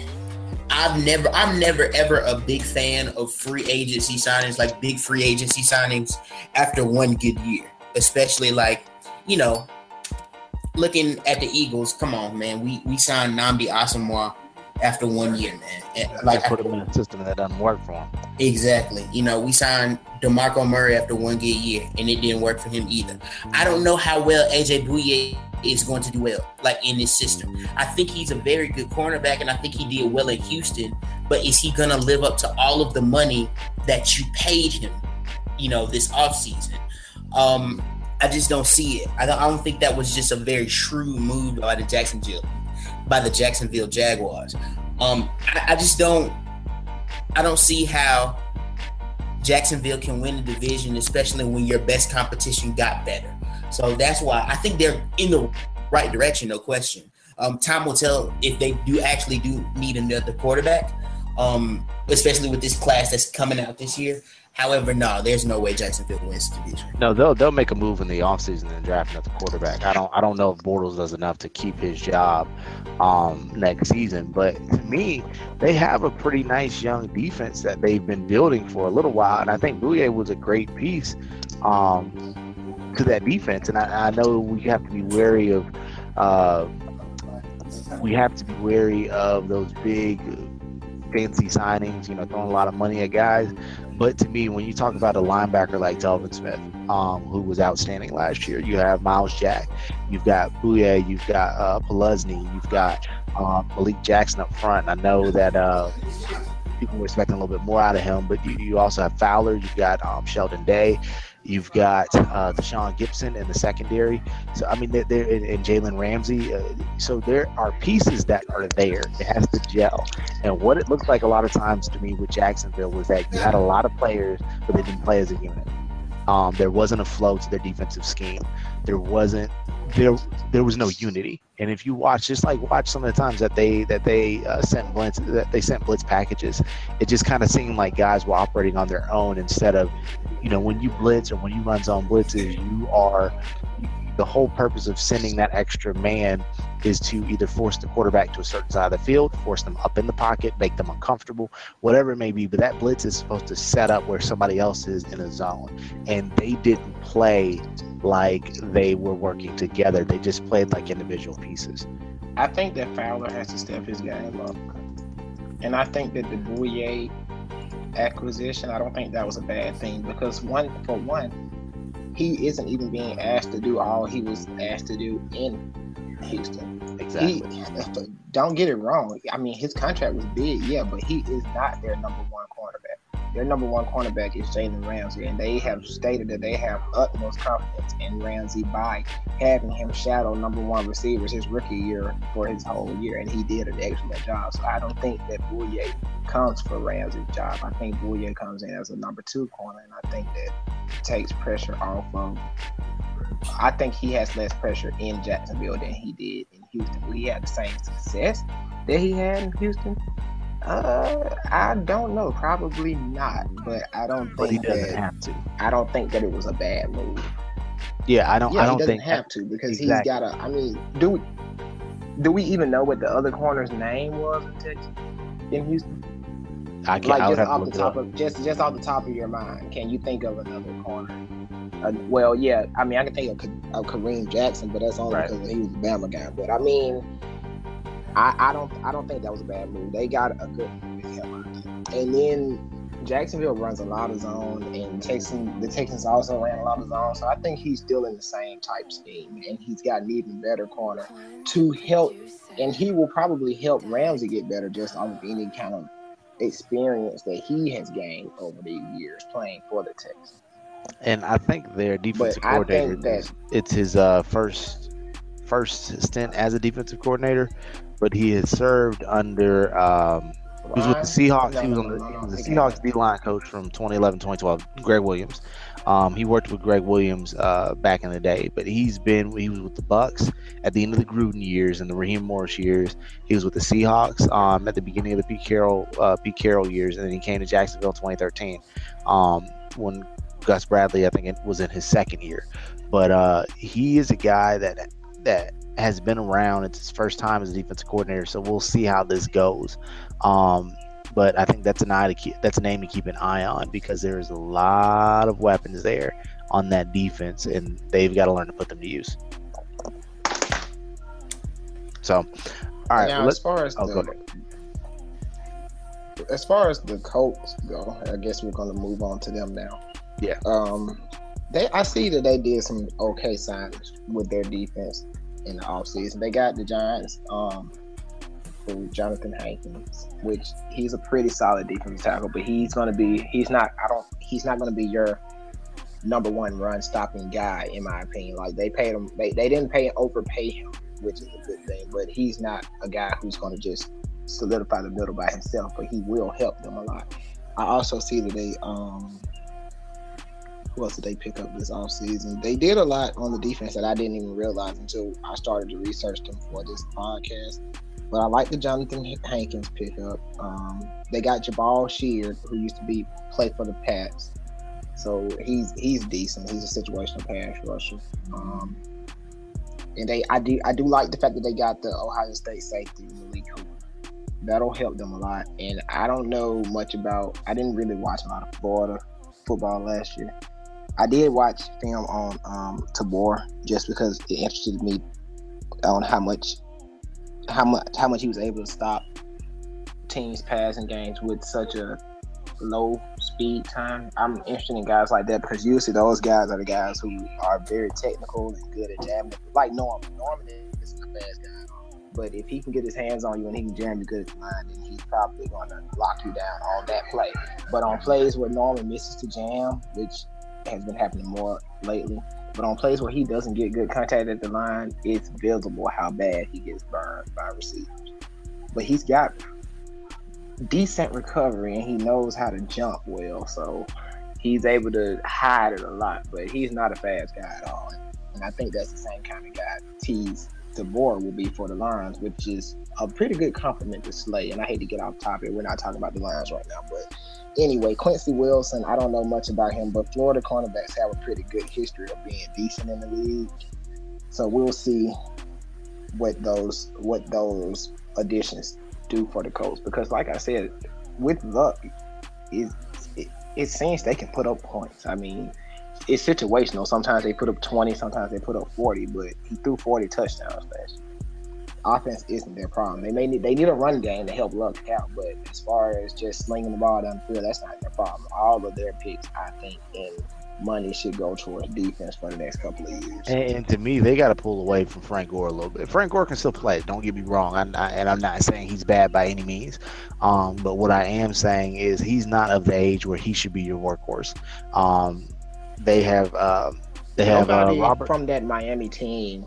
I've never I'm never ever a big fan of free agency signings, like big free agency signings after one good year. Especially like, you know, looking at the Eagles, come on, man. We we signed Nnamdi Asomugha after one year, man. And like, I put him in a system that doesn't work for him. Exactly. You know, we signed DeMarco Murray after one good year, and it didn't work for him either. I don't know how well A J Bouye is going to do well, like in this system. I think he's a very good cornerback, and I think he did well in Houston. But is he going to live up to all of the money that you paid him, you know, this offseason? Um, I just don't see it. I don't, I don't think that was just a very shrewd move by the Jacksonville, by the Jacksonville Jaguars. Um, I, I just don't. I don't see how Jacksonville can win the division, especially when your best competition got better. So that's why I think they're in the right direction, no question. Um, time will tell if they do actually do need another quarterback, um, especially with this class that's coming out this year. However, no, there's no way Jacksonville wins the division. No, they'll they'll make a move in the offseason and draft another quarterback. I don't I don't know if Bortles does enough to keep his job um, next season. But to me, they have a pretty nice young defense that they've been building for a little while, and I think Bouye was a great piece um, to that defense. And I, I know we have to be wary of uh, we have to be wary of those big fancy signings, you know, throwing a lot of money at guys. But to me, when you talk about a linebacker like Telvin Smith, um, who was outstanding last year, you have Miles Jack, you've got Bouye, you've got uh, Peluzny, you've got uh, Malik Jackson up front. And I know that uh, people were expecting a little bit more out of him, but you, you also have Fowler, you've got um, Sheldon Day, you've got uh, Deshaun Gibson in the secondary. So, I mean, they're, they're and, and Jalen Ramsey. Uh, so there are pieces that are there. It has to gel. And what it looked like a lot of times to me with Jacksonville was that you had a lot of players, but they didn't play as a unit. Um, there wasn't a flow to their defensive scheme. There wasn't there there was no unity. And if you watch, just like watch some of the times that they that they uh, sent blitz that they sent blitz packages, it just kind of seemed like guys were operating on their own instead of, you know, when you blitz or when you run zone blitzes, you are the whole purpose of sending that extra man is to either force the quarterback to a certain side of the field, force them up in the pocket, make them uncomfortable, whatever it may be. But that blitz is supposed to set up where somebody else is in a zone. And they didn't play like they were working together. They just played like individual pieces. I think that Fowler has to step his game up. And I think that the Bouye acquisition, I don't think that was a bad thing, because one for one, he isn't even being asked to do all he was asked to do in Houston. Exactly. He, don't get it wrong. I mean, his contract was big, yeah, but he is not their number one cornerback. Their number one cornerback is Jalen Ramsey, and they have stated that they have utmost confidence in Ramsey by having him shadow number one receivers his rookie year for his whole year, and he did an excellent job. So I don't think that Bouye comes for Ramsey's job. I think Bouye comes in as a number two corner, and I think that takes pressure off of. I think he has less pressure in Jacksonville than he did in Houston. Will he have the same success that he had in Houston? Uh, I don't know. Probably not. But I don't think but he doesn't that, have to. I don't think that it was a bad move. Yeah, I don't. Yeah, I don't he doesn't think have that, to because exactly. he's got a. I mean, do we do we even know what the other corner's name was in Texas, in Houston? I can't. Like I would just have to off the look it top up. of just just off the top of your mind, can you think of another corner Uh, well, yeah, I mean, I can think of, of Kareem Jackson, but that's only Right. because he was a Bama guy. But I mean, I, I don't, I don't think that was a bad move. They got a good move with him, and then Jacksonville runs a lot of zone, and Texans, the Texans also ran a lot of zone. So I think he's still in the same type scheme, and he's got an even better corner to help, and he will probably help Ramsey get better just off of any kind of experience that he has gained over the years playing for the Texans. And I think their defensive But I coordinator, think that- is- it's his uh, first first stint as a defensive coordinator, but he has served under. Um, he was with the Seahawks. No, he was no, on the, no, he no, was the he can't. Seahawks D-line coach from twenty eleven twenty twelve, Greg Williams. Um, he worked with Greg Williams uh, back in the day, but he's been he was with the Bucks at the end of the Gruden years and the Raheem Morris years. He was with the Seahawks um, at the beginning of the Pete Carroll uh, Pete Carroll years, and then he came to Jacksonville in twenty thirteen um, when Gus Bradley, I think, it was in his second year. But uh, he is a guy that that has been around. It's his first time as a defensive coordinator, so we'll see how this goes. Um, but I think that's an eye to keep, that's a name to keep an eye on because there is a lot of weapons there on that defense, and they've got to learn to put them to use. So, all right. Now, well, as far as oh, go the, ahead. as far as the Colts go, I guess we're going to move on to them now. Yeah. Um, they I see that they did some okay signings with their defense in the offseason. They got the Giants um for Jonathan Hankins, which he's a pretty solid defensive tackle, but he's going to be he's not I don't he's not going to be your number one run stopping guy in my opinion. Like they paid him, they, they didn't pay overpay him, which is a good thing, but he's not a guy who's going to just solidify the middle by himself, but he will help them a lot. I also see that they um who else did they pick up this offseason? They did a lot on the defense that I didn't even realize until I started to research them for this podcast. But I like the Jonathan Hankins pickup. Um, they got Jabal Sheard, who used to be play for the Pats, so he's he's decent. He's a situational pass rusher. Um, and they, I do, I do like the fact that they got the Ohio State safety Malik Hooper. That'll help them a lot. And I don't know much about. I didn't really watch a lot of Florida football last year. I did watch film on um, Tabor just because it interested me on how much. How much how much he was able to stop teams' passing games with such a low speed time. I'm interested in guys like that because usually those guys are the guys who are very technical and good at jamming. Like Norman. Norman is a fast guy, but if he can get his hands on you and he can jam you good at the line, then he's probably going to lock you down on that play. But on plays where Norman misses to jam, which has been happening more lately, but on plays where he doesn't get good contact at the line, it's visible how bad he gets burned by receivers. But he's got decent recovery and he knows how to jump well, so he's able to hide it a lot. But he's not a fast guy at all, and I think that's the same kind of guy Tease Tabor will be for the Lions, which is a pretty good compliment to Slay. And I hate to get off topic; we're not talking about the Lions right now, but. Anyway, Quincy Wilson, I don't know much about him, but Florida cornerbacks have a pretty good history of being decent in the league. So we'll see what those what those additions do for the Colts. Because like I said, with luck, it, it, it seems they can put up points. I mean, it's situational. Sometimes they put up twenty, sometimes they put up forty, but he threw forty touchdowns last year. Offense isn't their problem. They may need they need a run game to help Luck out, but as far as just slinging the ball down the field, that's not their problem. All of their picks, I think, and money should go towards defense for the next couple of years. And, and to me, they got to pull away from Frank Gore a little bit. Frank Gore can still play. Don't get me wrong. I'm not, and I'm not saying he's bad by any means. Um, but what I am saying is he's not of the age where he should be your workhorse. Um, they have uh, they have uh, Robert from that Miami team.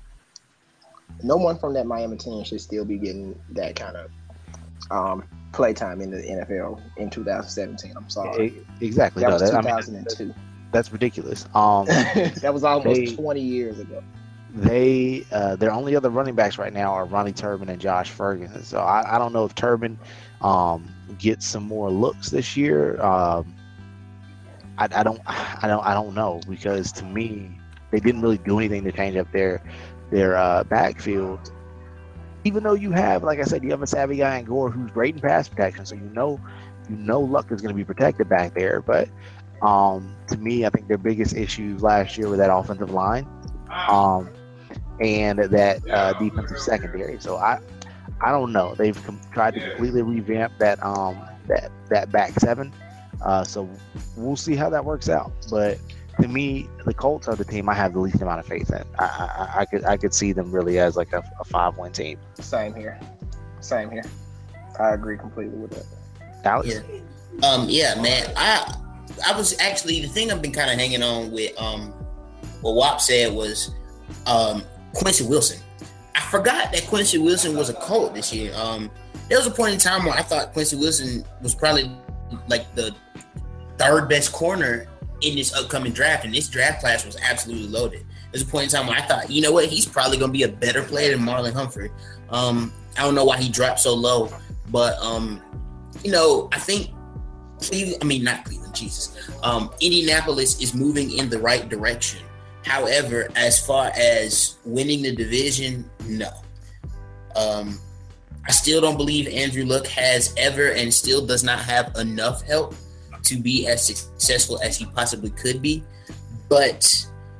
No one from that Miami team should still be getting that kind of um, play time in the N F L in two thousand seventeen. I'm sorry. Exactly. That no, was that, two I mean, thousand two. that, that's ridiculous. Um, that was almost they, twenty years ago. They uh, their only other running backs right now are Ronnie Turbin and Josh Ferguson. So I, I don't know if Turbin um, gets some more looks this year. Um, I, I don't I don't I don't know, because to me they didn't really do anything to change up their their uh, backfield. Even though you have, like I said, you have a savvy guy in Gore who's great in pass protection, so you know you know Luck is going to be protected back there. But Um, to me, I think their biggest issues last year were that offensive line, um, and that uh, defensive secondary. So I, I don't know. They've com- tried to completely revamp that um that that back seven. Uh, so we'll see how that works out. But to me, the Colts are the team I have the least amount of faith in. I I, I could I could see them really as like a, a five win team. Same here. Same here. I agree completely with that. Alex? Yeah. Um. Yeah, man. I I was actually the thing I've been kind of hanging on with. Um, what W A P said was, um, Quincy Wilson. I forgot that Quincy Wilson was a Colt this year. Um, there was a point in time where I thought Quincy Wilson was probably like the third best corner in this upcoming draft, and this draft class was absolutely loaded. There's a point in time where I thought, you know what, he's probably going to be a better player than Marlon Humphrey. Um, I don't know why he dropped so low, but um, you know, I think Cleveland, I mean not Cleveland, Jesus. Um, Indianapolis is moving in the right direction. However, as far as winning the division, no. Um, I still don't believe Andrew Luck has ever and still does not have enough help to be as successful as he possibly could be. But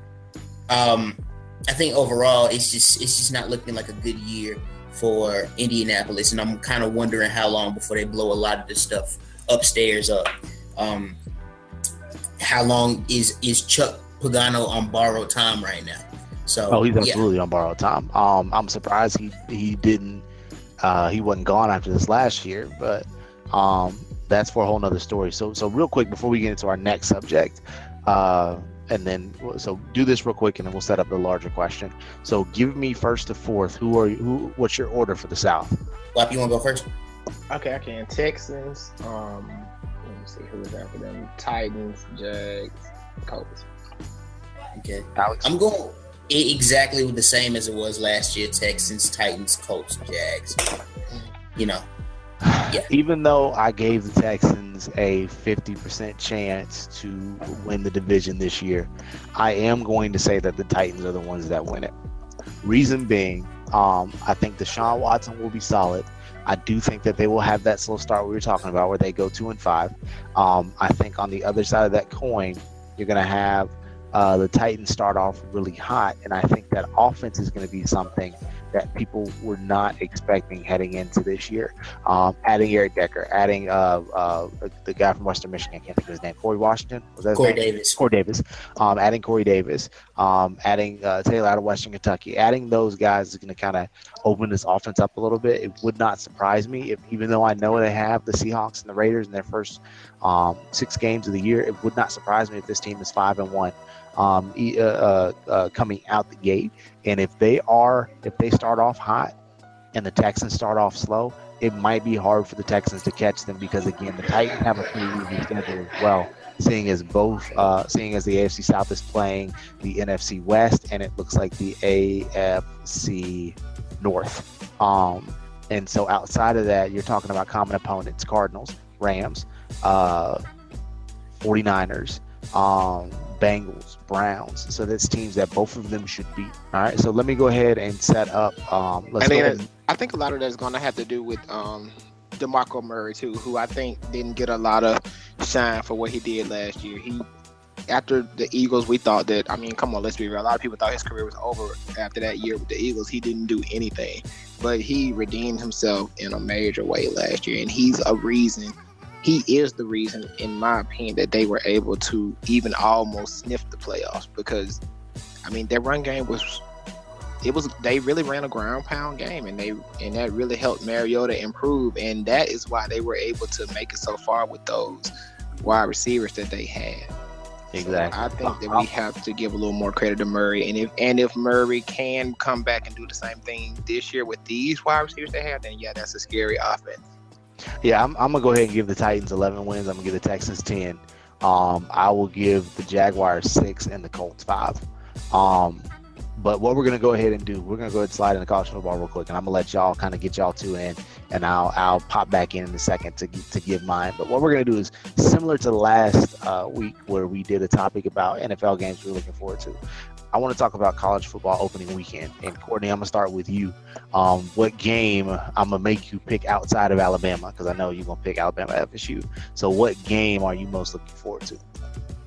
um, I think overall it's just it's just not looking like a good year for Indianapolis, and I'm kind of wondering how long before they blow a lot of this stuff upstairs up. Um, how long is is Chuck Pagano on borrowed time right now? So oh, he's yeah. absolutely on borrowed time. Um, I'm surprised he he didn't uh, he wasn't gone after this last year, but um, that's for a whole nother story. So so real quick before we get into our next subject, uh, and then so do this real quick, and then we'll set up the larger question. So give me first to fourth. Who are you? Who? What's your order for the South? Wap, you want to go first? Okay, I can. Texans. Um, let me see who is after them. Titans, Jags, Colts. Okay, Alex? I'm going exactly the same as it was last year. Texans, Titans, Colts, Jags. You know, yeah. Even though I gave the Texans a fifty percent chance to win the division this year, I am going to say that the Titans are the ones that win it. Reason being, um, I think Deshaun Watson will be solid. I do think that they will have that slow start we were talking about where they go two and five. Um, I think on the other side of that coin, you're going to have uh, the Titans start off really hot, and I think that offense is going to be something that people were not expecting heading into this year. Um, adding Eric Decker, adding uh, uh, the, the guy from Western Michigan, I can't think of his name, Corey Washington? Was that his Corey name? Davis. Corey Davis. Um, adding Corey Davis, um, adding uh, Taylor out of Western Kentucky. Adding those guys is going to kind of open this offense up a little bit. It would not surprise me if, even though I know they have the Seahawks and the Raiders in their first um, six games of the year, it would not surprise me if this team is five and one. Um, uh, uh, uh, coming out the gate, and if they are, if they start off hot, and the Texans start off slow, it might be hard for the Texans to catch them because again, the Titans have a pretty easy schedule as well. Seeing as both, uh, seeing as the A F C South is playing the N F C West, and it looks like the A F C North. Um, and so outside of that, you're talking about common opponents: Cardinals, Rams, uh, 49ers. Um, Bengals, Browns. So that's teams that both of them should beat. All right. So let me go ahead and set up. Um, let's and go then ahead. I think a lot of that's going to have to do with um, DeMarco Murray too, who I think didn't get a lot of shine for what he did last year. He, after the Eagles, we thought that. I mean, come on, let's be real. A lot of people thought his career was over after that year with the Eagles. He didn't do anything, but he redeemed himself in a major way last year, and he's a reason. He is the reason, in my opinion, that they were able to even almost sniff the playoffs because, I mean, their run game was, it was, they really ran a ground pound game and they, and that really helped Mariota improve. And that is why they were able to make it so far with those wide receivers that they had. Exactly. So I think that we have to give a little more credit to Murray. And if, and if Murray can come back and do the same thing this year with these wide receivers they have, then yeah, that's a scary offense. Yeah, I'm, I'm gonna go ahead and give the Titans eleven wins. I'm gonna give the Texans ten. Um, I will give the Jaguars six and the Colts five. Um, but what we're gonna go ahead and do, we're gonna go ahead and slide into college football real quick, and I'm gonna let y'all kind of get y'all two in, and I'll I'll pop back in in a second to to give mine. But what we're gonna do is similar to last uh, week where we did a topic about N F L games we're looking forward to. I want to talk about college football opening weekend. And Courtney, I'm going to start with you. Um, what game I'm going to make you pick outside of Alabama? Because I know you're going to pick Alabama F S U. So what game are you most looking forward to?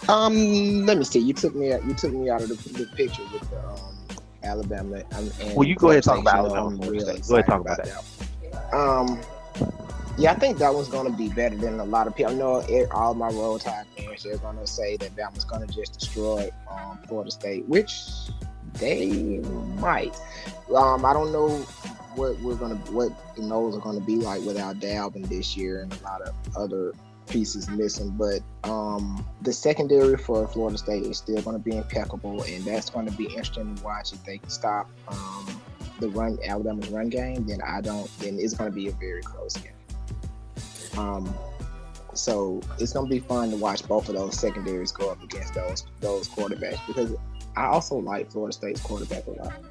Um, let me see. You took me you took me out of the, the picture with the um, Alabama. And, and well, you go ahead and talk you about know, Alabama. I'm Florida real State. Go ahead and talk excited about that. that. Um, yeah, I think that one's going to be better than a lot of people. I know it, all my Roll Tide fans, they're going to say that Bama's going to just destroy um, Florida State, which they might. Um, I don't know what we're going to what the Noles are going to be like without Dalvin this year and a lot of other pieces missing, but um, the secondary for Florida State is still going to be impeccable, and that's going to be interesting to watch. If they can stop um, the run, Alabama's run game, then I don't. Then it's going to be a very close game. Um, so it's going to be fun to watch both of those secondaries go up against those those quarterbacks, because I also like Florida State's quarterback a lot.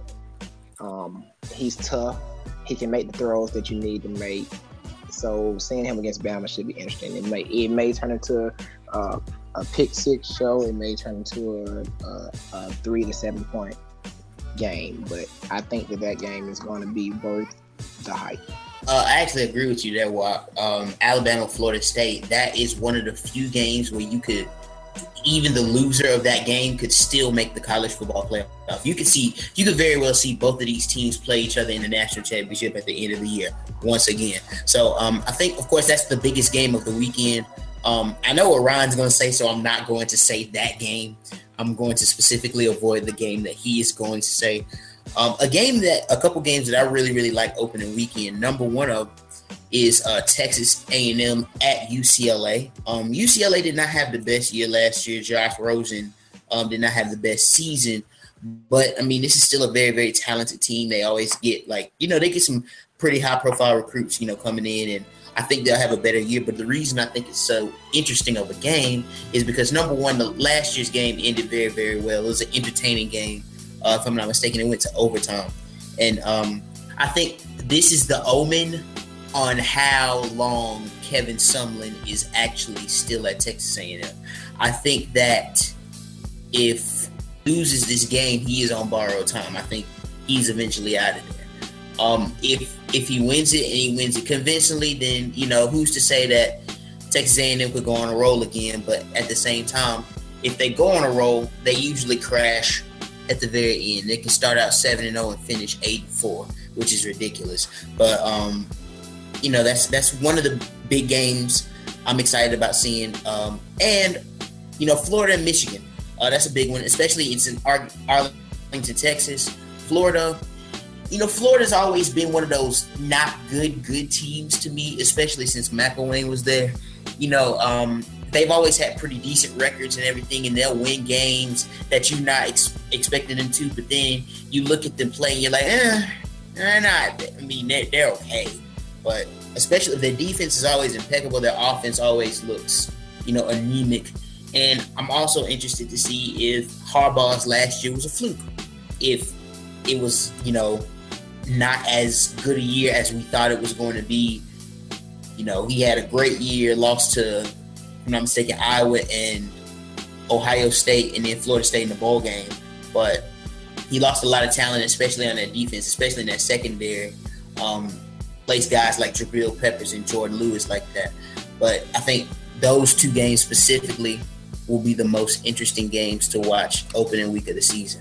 Um, he's tough. He can make the throws that you need to make. So seeing him against Bama should be interesting. It may it may turn into uh, a pick six show. It may turn into a, a, a three to seven point game. But I think that that game is going to be worth the hype. Uh, I actually agree with you there, Walt. Um, Alabama, Florida State, that is one of the few games where you could, even the loser of that game could still make the college football playoff. You could see, you could very well see both of these teams play each other in the national championship at the end of the year once again. So um, I think, of course, that's the biggest game of the weekend. Um, I know what Ryan's going to say, so I'm not going to say that game. I'm going to specifically avoid the game that he is going to say. Um, a game that, a couple games that I really, really like opening weekend. Number one of is uh, Texas A and M at U C L A. Um, U C L A did not have the best year last year. Josh Rosen um, did not have the best season. But, I mean, this is still a very, very talented team. They always get, like, you know, they get some pretty high-profile recruits, you know, coming in. And I think they'll have a better year. But the reason I think it's so interesting of a game is because, number one, the last year's game ended very, very well. It was an entertaining game. Uh, if I'm not mistaken, it went to overtime. And um, I think this is the omen on how long Kevin Sumlin is actually still at Texas A and M. I think that if he loses this game, he is on borrowed time. I think he's eventually out of there. Um, if if he wins it and he wins it convincingly, then, you know, who's to say that Texas A and M could go on a roll again? But at the same time, if they go on a roll, they usually crash at the very end. They can start out seven and oh and finish eight and four, which is ridiculous. But um, you know, that's that's one of the big games I'm excited about seeing. Um, and you know, Florida and Michigan, uh, that's a big one. Especially it's in Ar- Arlington, Texas. Florida, you know, Florida's always been one of those not good good teams to me, especially since McElwain was there. You know, um, they've always had pretty decent records and everything, and they'll win games that you're not ex- expecting them to. But then you look at them play, and you're like, eh, they're not. I mean, they're, they're okay. But especially if their defense is always impeccable, their offense always looks, you know, anemic. And I'm also interested to see if Harbaugh's last year was a fluke. If it was, you know, not as good a year as we thought it was going to be. You know, he had a great year, lost to, if I'm not mistaken, Iowa and Ohio State, and then Florida State in the bowl game. But he lost a lot of talent, especially on that defense, especially in that secondary. Um, placed guys like Jabril Peppers and Jordan Lewis like that. But I think those two games specifically will be the most interesting games to watch opening week of the season.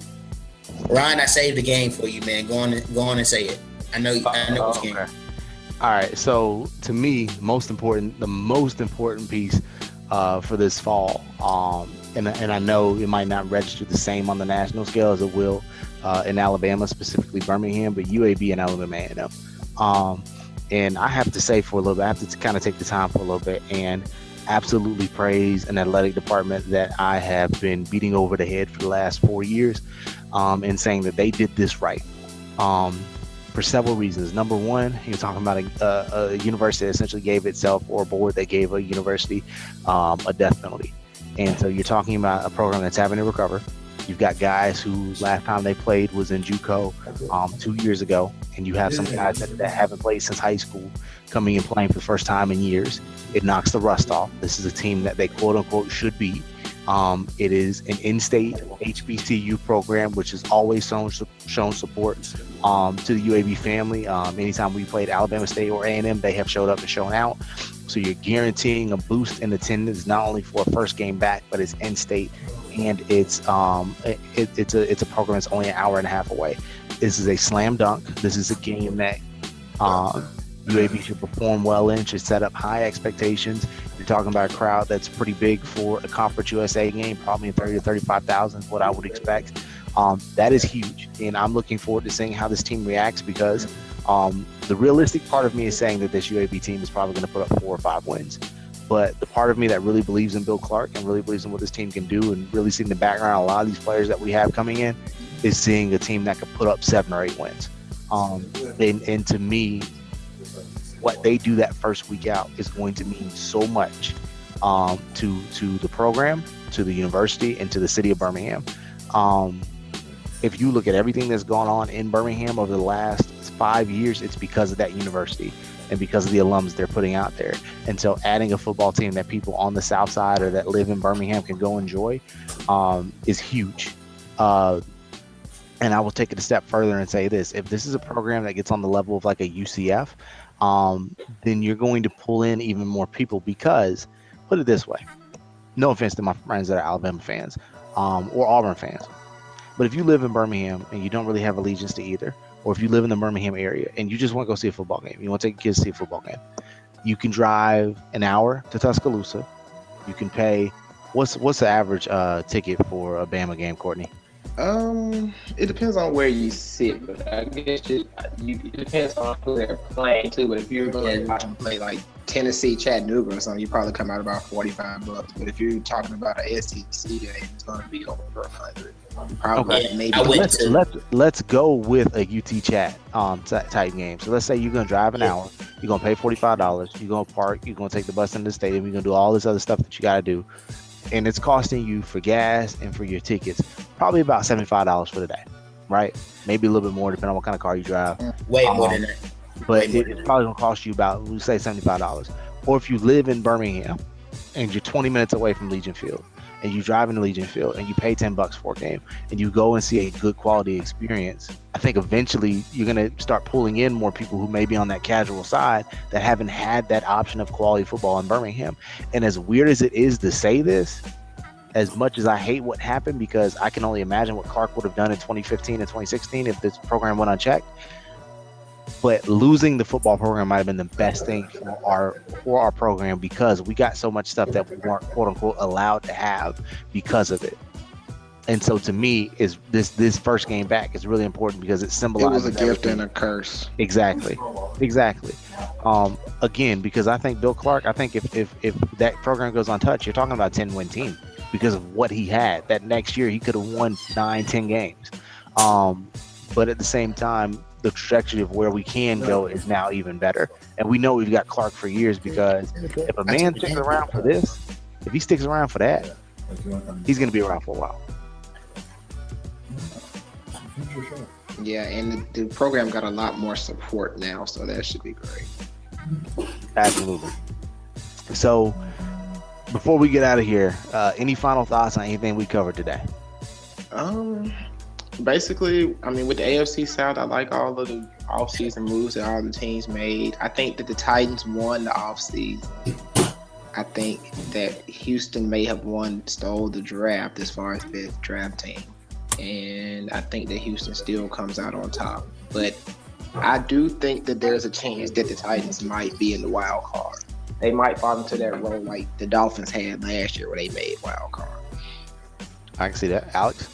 Ryan, I saved the game for you, man. Go on, go on and say it. I know, I know which game. Okay. All right, so to me, most important, the most important piece uh, for this fall, um, and and I know it might not register the same on the national scale as it will uh, in Alabama, specifically Birmingham, but U A B and Alabama A and M. Um, and I have to say for a little bit, I have to kind of take the time for a little bit and absolutely praise an athletic department that I have been beating over the head for the last four years um, and saying that they did this right. Um, for several reasons. Number one, you're talking about a, a, a university that essentially gave itself, or a board that gave a university um, a death penalty. And so you're talking about a program that's having to recover. You've got guys who last time they played was in JUCO um, two years ago, and you have some guys that, that haven't played since high school coming and playing for the first time in years. It knocks the rust off. This is a team that they quote unquote should beat. Um, it is an in-state H B C U program, which has always shown, shown support um, to the U A B family. Um, anytime we played Alabama State or A and M, they have showed up and shown out. So So you're guaranteeing a boost in attendance, not only for a first game back, but it's in-state, and it's um it, it's a it's a program that's only an hour and a half away. This is a slam dunk. This is a game that um, U A B should perform well in, should set up high expectations. You're talking about a crowd that's pretty big for a Conference U S A game, probably thirty to thirty-five thousand is what I would expect. Um, that is huge, and I'm looking forward to seeing how this team reacts, because um, the realistic part of me is saying that this U A B team is probably going to put up four or five wins. But the part of me that really believes in Bill Clark and really believes in what this team can do, and really seeing the background a lot of these players that we have coming in, is seeing a team that could put up seven or eight wins. Um, and, and to me, what they do that first week out is going to mean so much um, to to the program, to the university, and to the city of Birmingham. Um, if you look at everything that's gone on in Birmingham over the last five years, it's because of that university and because of the alums they're putting out there. And so adding a football team that people on the South Side or that live in Birmingham can go enjoy um, is huge. Uh, and I will take it a step further and say this. If this is a program that gets on the level of like a U C F, um, then you're going to pull in even more people, because, put it this way, no offense to my friends that are Alabama fans um, or Auburn fans, but if you live in Birmingham and you don't really have allegiance to either, or if you live in the Birmingham area and you just want to go see a football game, you want to take your kids to see a football game, you can drive an hour to Tuscaloosa. You can pay, what's what's the average uh, ticket for a Bama game, Courtney? Um, it depends on where you sit, but I guess it, you, it depends on who they're playing too. But if you're going to watch them play like Tennessee, Chattanooga or something, you probably come out about forty-five bucks. But if you're talking about an S E C game, it's going to be over a hundred. Probably okay. maybe. I went let's, to- let's let's go with a U T Chat um t- type game. So let's say you're gonna drive an hour, you're gonna pay forty-five dollars, you're gonna park, you're gonna take the bus into the stadium, you're gonna do all this other stuff that you gotta do, and it's costing you for gas and for your tickets probably about seventy-five dollars for the day, right? Maybe a little bit more depending on what kind of car you drive. Way um, more than that. But it, it's probably gonna cost you about, we say seventy-five dollars. Or if you live in Birmingham and you're twenty minutes away from Legion Field, and you drive into Legion Field and you pay ten bucks for a game and you go and see a good quality experience, I think eventually you're going to start pulling in more people who may be on that casual side that haven't had that option of quality football in Birmingham. And as weird as it is to say this, as much as I hate what happened, because I can only imagine what Clark would have done in twenty fifteen and twenty sixteen if this program went unchecked, but losing the football program might have been the best thing for our for our program, because we got so much stuff that we weren't, quote unquote, allowed to have because of it. And so to me, is this this first game back is really important, because it symbolizes It was a gift everything. and a curse. Exactly, exactly. Um, again, because I think Bill Clark, I think if if if that program goes untouched, you're talking about a ten win team because of what he had. That next year he could have won nine, ten games. Um, but at the same time, the trajectory of where we can go is now even better. And we know we've got Clark for years, because if a man sticks around for this, if he sticks around for that, he's going to be around for a while. Yeah, and the, the program got a lot more support now, so that should be great. Absolutely. So before we get out of here, uh, any final thoughts on anything we covered today? Um, basically, I mean, with the A F C South, I like all of the off-season moves that all the teams made. I think that the Titans won the off-season. I think that Houston may have won, stole the draft as far as best draft team. And I think that Houston still comes out on top. But I do think that there's a chance that the Titans might be in the wild card. They might fall into that role like the Dolphins had last year where they made wild card. I can see that. Alex?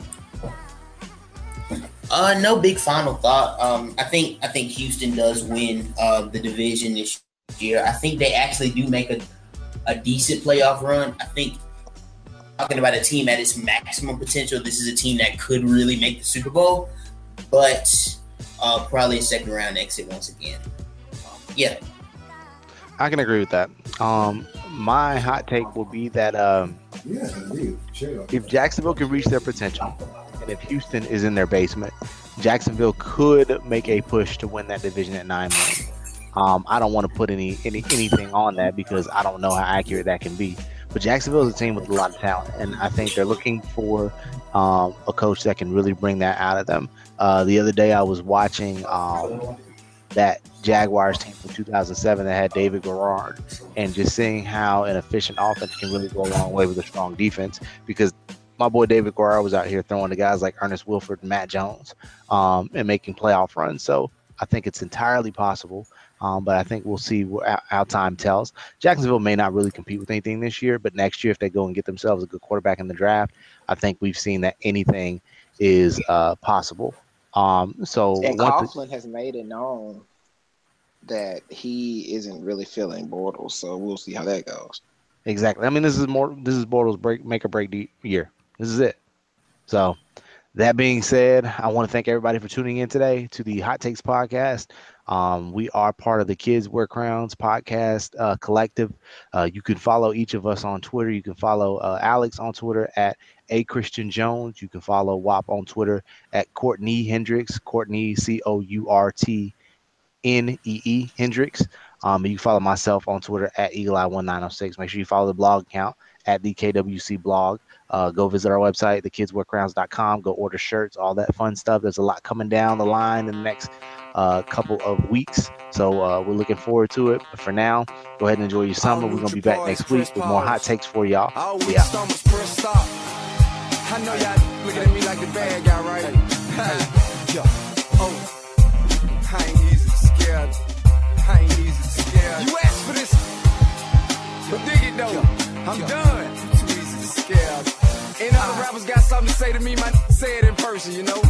Uh, no big final thought. Um, I think I think Houston does win uh, the division this year. I think they actually do make a, a decent playoff run. I think, talking about a team at its maximum potential, this is a team that could really make the Super Bowl, but uh, probably a second round exit once again. Um, yeah. I can agree with that. Um, my hot take will be that um, if Jacksonville can reach their potential, and if Houston is in their basement, Jacksonville could make a push to win that division at nine wins. Um, I don't want to put any, any anything on that because I don't know how accurate that can be. But Jacksonville is a team with a lot of talent, and I think they're looking for um, a coach that can really bring that out of them. Uh, the other day I was watching um, that Jaguars team from two thousand seven that had David Garrard, and just seeing how an efficient offense can really go a long way with a strong defense, because my boy David Garrard was out here throwing to guys like Ernest Wilford and Matt Jones um, and making playoff runs. So I think it's entirely possible, um, but I think we'll see wh- how time tells. Jacksonville may not really compete with anything this year, but next year, if they go and get themselves a good quarterback in the draft, I think we've seen that anything is uh, possible. Um, so and th- Coughlin has made it known that he isn't really feeling Bortles, so we'll see how that goes. Exactly. I mean, this is more. This is Bortles' break, make or break de- year. This is it. So, that being said, I want to thank everybody for tuning in today to the Hot Takes podcast. Um, we are part of the Kids Wear Crowns podcast uh, collective. Uh, you can follow each of us on Twitter. You can follow uh, Alex on Twitter at A Christian Jones. You can follow W A P on Twitter at Courtney Hendricks. Courtney C O U R T N E E Hendricks. Um, you can follow myself on Twitter at Eagle Eye one nine oh six. Make sure you follow the blog account at the K W C blog. Uh, go visit our website, the kids wear crowns dot com. Go order shirts, all that fun stuff. There's a lot coming down the line in the next uh, couple of weeks. So uh, we're looking forward to it. But for now, go ahead and enjoy your summer. We're going to be back next week with more hot takes for y'all. Yeah. I know y'all looking at me like the bad guy, right? Hey. Yo. Oh. I ain't easy scared. I ain't easy scared. You asked for this. But dig it though. I'm done. Too easy to scare. Ain't other rappers got something to say to me, man. Say it in person, you know.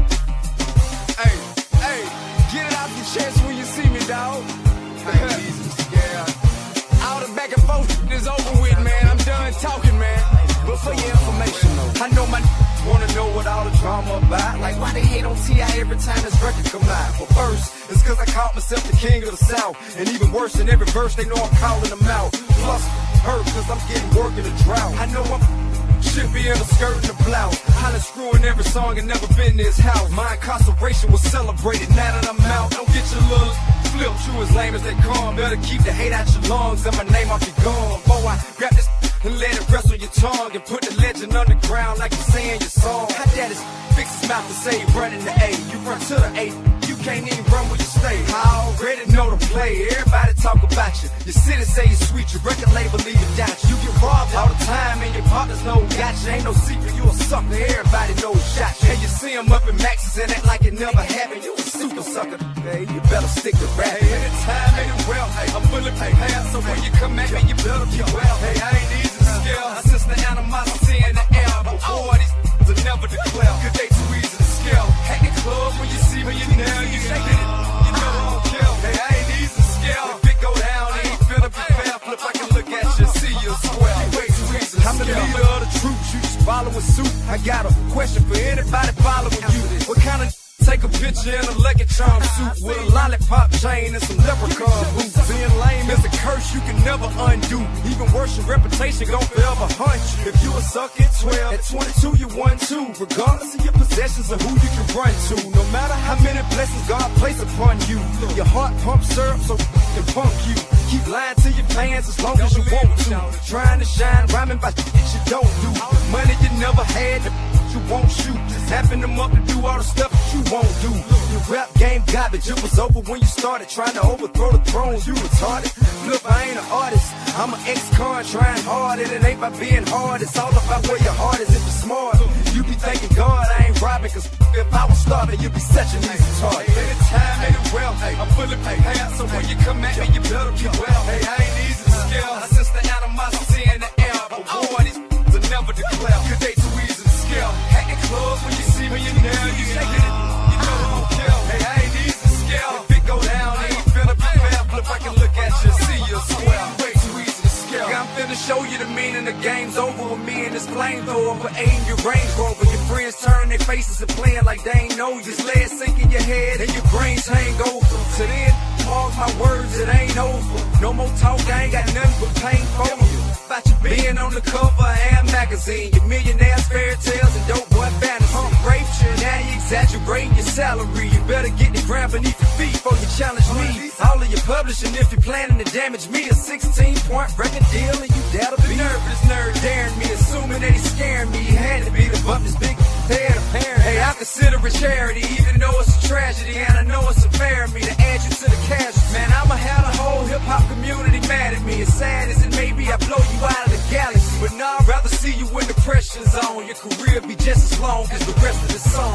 Hey, hey, get it out your chest when you see me, dog. I ain't easy to scare. All the back and forth is over with, man. I'm done talking, man. But for your information, though, I know my wanna know what all the drama about. Like, why they hate on T I every time this record come out? Well, first, it's cause I called myself the king of the South. And even worse than every verse, they know I'm calling them out. Plus, hurt cause I'm getting work in the drought. I know I'm should be in a skirt and a blouse. I done screwing every song and never been this house. My incarceration was celebrated, now that I'm out. Don't get your little flip, true as lame as they come. Better keep the hate out your lungs and my name off your gum. Boy, I grab this and let it rest on your tongue and put the legend underground like you're saying your song. How that is fix his mouth to say running the A. You run to the A, you can't even run where you stay. I already know the play, everybody talk about you. Your city say you're sweet, your record label even doubt you. You get robbed all the time and your partners know gotcha. Ain't no secret, you a sucker, everybody knows shot you. And you see them up in Max's and act like it never happened. You a super sucker, hey, you better stick to rap. Hey, anytime, ain't well, hey, I'm fully prepared. So when you come at me, you better be well. Hey, I ain't easy to scale. I sense the animosity in the air, but all these are never declare. Cause they too easy to scale. Hack the club when you see me, you nail, you shaking it. You know I don't care. Hey, I ain't easy to scale. If it go down, it ain't finna be fair. Flip, I can look at you and see you square. You way too easy to scale. I'm the leader of the troops, you just following suit. I got a question for anybody following you. What kind of take a picture in a Legatron suit with a lollipop chain and some leprechaun boots? Being lame is a curse you can never undo. Even worse, your reputation gon' forever haunt you. If you a suck at twelve, at twenty-two you won too. Regardless of your possessions or who you can run to. No matter how many blessings God placed upon you, your heart pumps syrup so can punk you. Keep lying to your fans as long as you want to. Trying to shine, rhyming by shit you don't do. Money you never had, the you won't shoot. Snapping them up to do all the stuff that you won't do. Your rap game garbage, it was over when you started trying to overthrow the throne. You retarded. Look, I ain't an artist, I'm an ex-con trying hard, and it ain't by being hard. It's all about where your heart is. If you're smart, you be thanking God I ain't robbing, cause if I was starving, you'd be such an easy target. Anytime, anywhere, hey, I'm fully prepared, so when you come at me, you better be well. Hey, I ain't easy to scale. I sense the animosity in the air, but all these are never declare, cause they too easy to scale. Hack the club when you see me, you nail, you shaking it, you know I don't care. Hey, I ain't easy to scale. If it go down, it ain't finna be fair. Flip, I can look at you and see you square. Way too easy to scale. I'm finna show you the meaning, the game's over with me and this flamethrower. For aim your Range Rover, your friends turn their faces and playing like they ain't know you. Just let it sink in your head and your brains hang over. To then, mark my words, it ain't over. No more talk, I ain't got nothing but pain for you. About you being on the cover of Am magazine, your millionaires, fairy tales, and dope boy fantasy. Pump raped you, now you exaggerating your salary. You better get the ground beneath your feet before you challenge me. All of your publishing, if you're planning to damage me, a sixteen point record deal, and you dare to be nervous nerd daring me, assuming that he's scaring me. He had to be to bump this big head apparent. Hey, I consider it charity, even though it's a tragedy, and I know it's unfair of me to add you to the casual. Man, I'ma have the whole hip-hop community mad at me. As sad as it may be, I blow you out of the galaxy. But nah, I'd rather see you when the pressure's on. Your career be just as long as the rest of the song.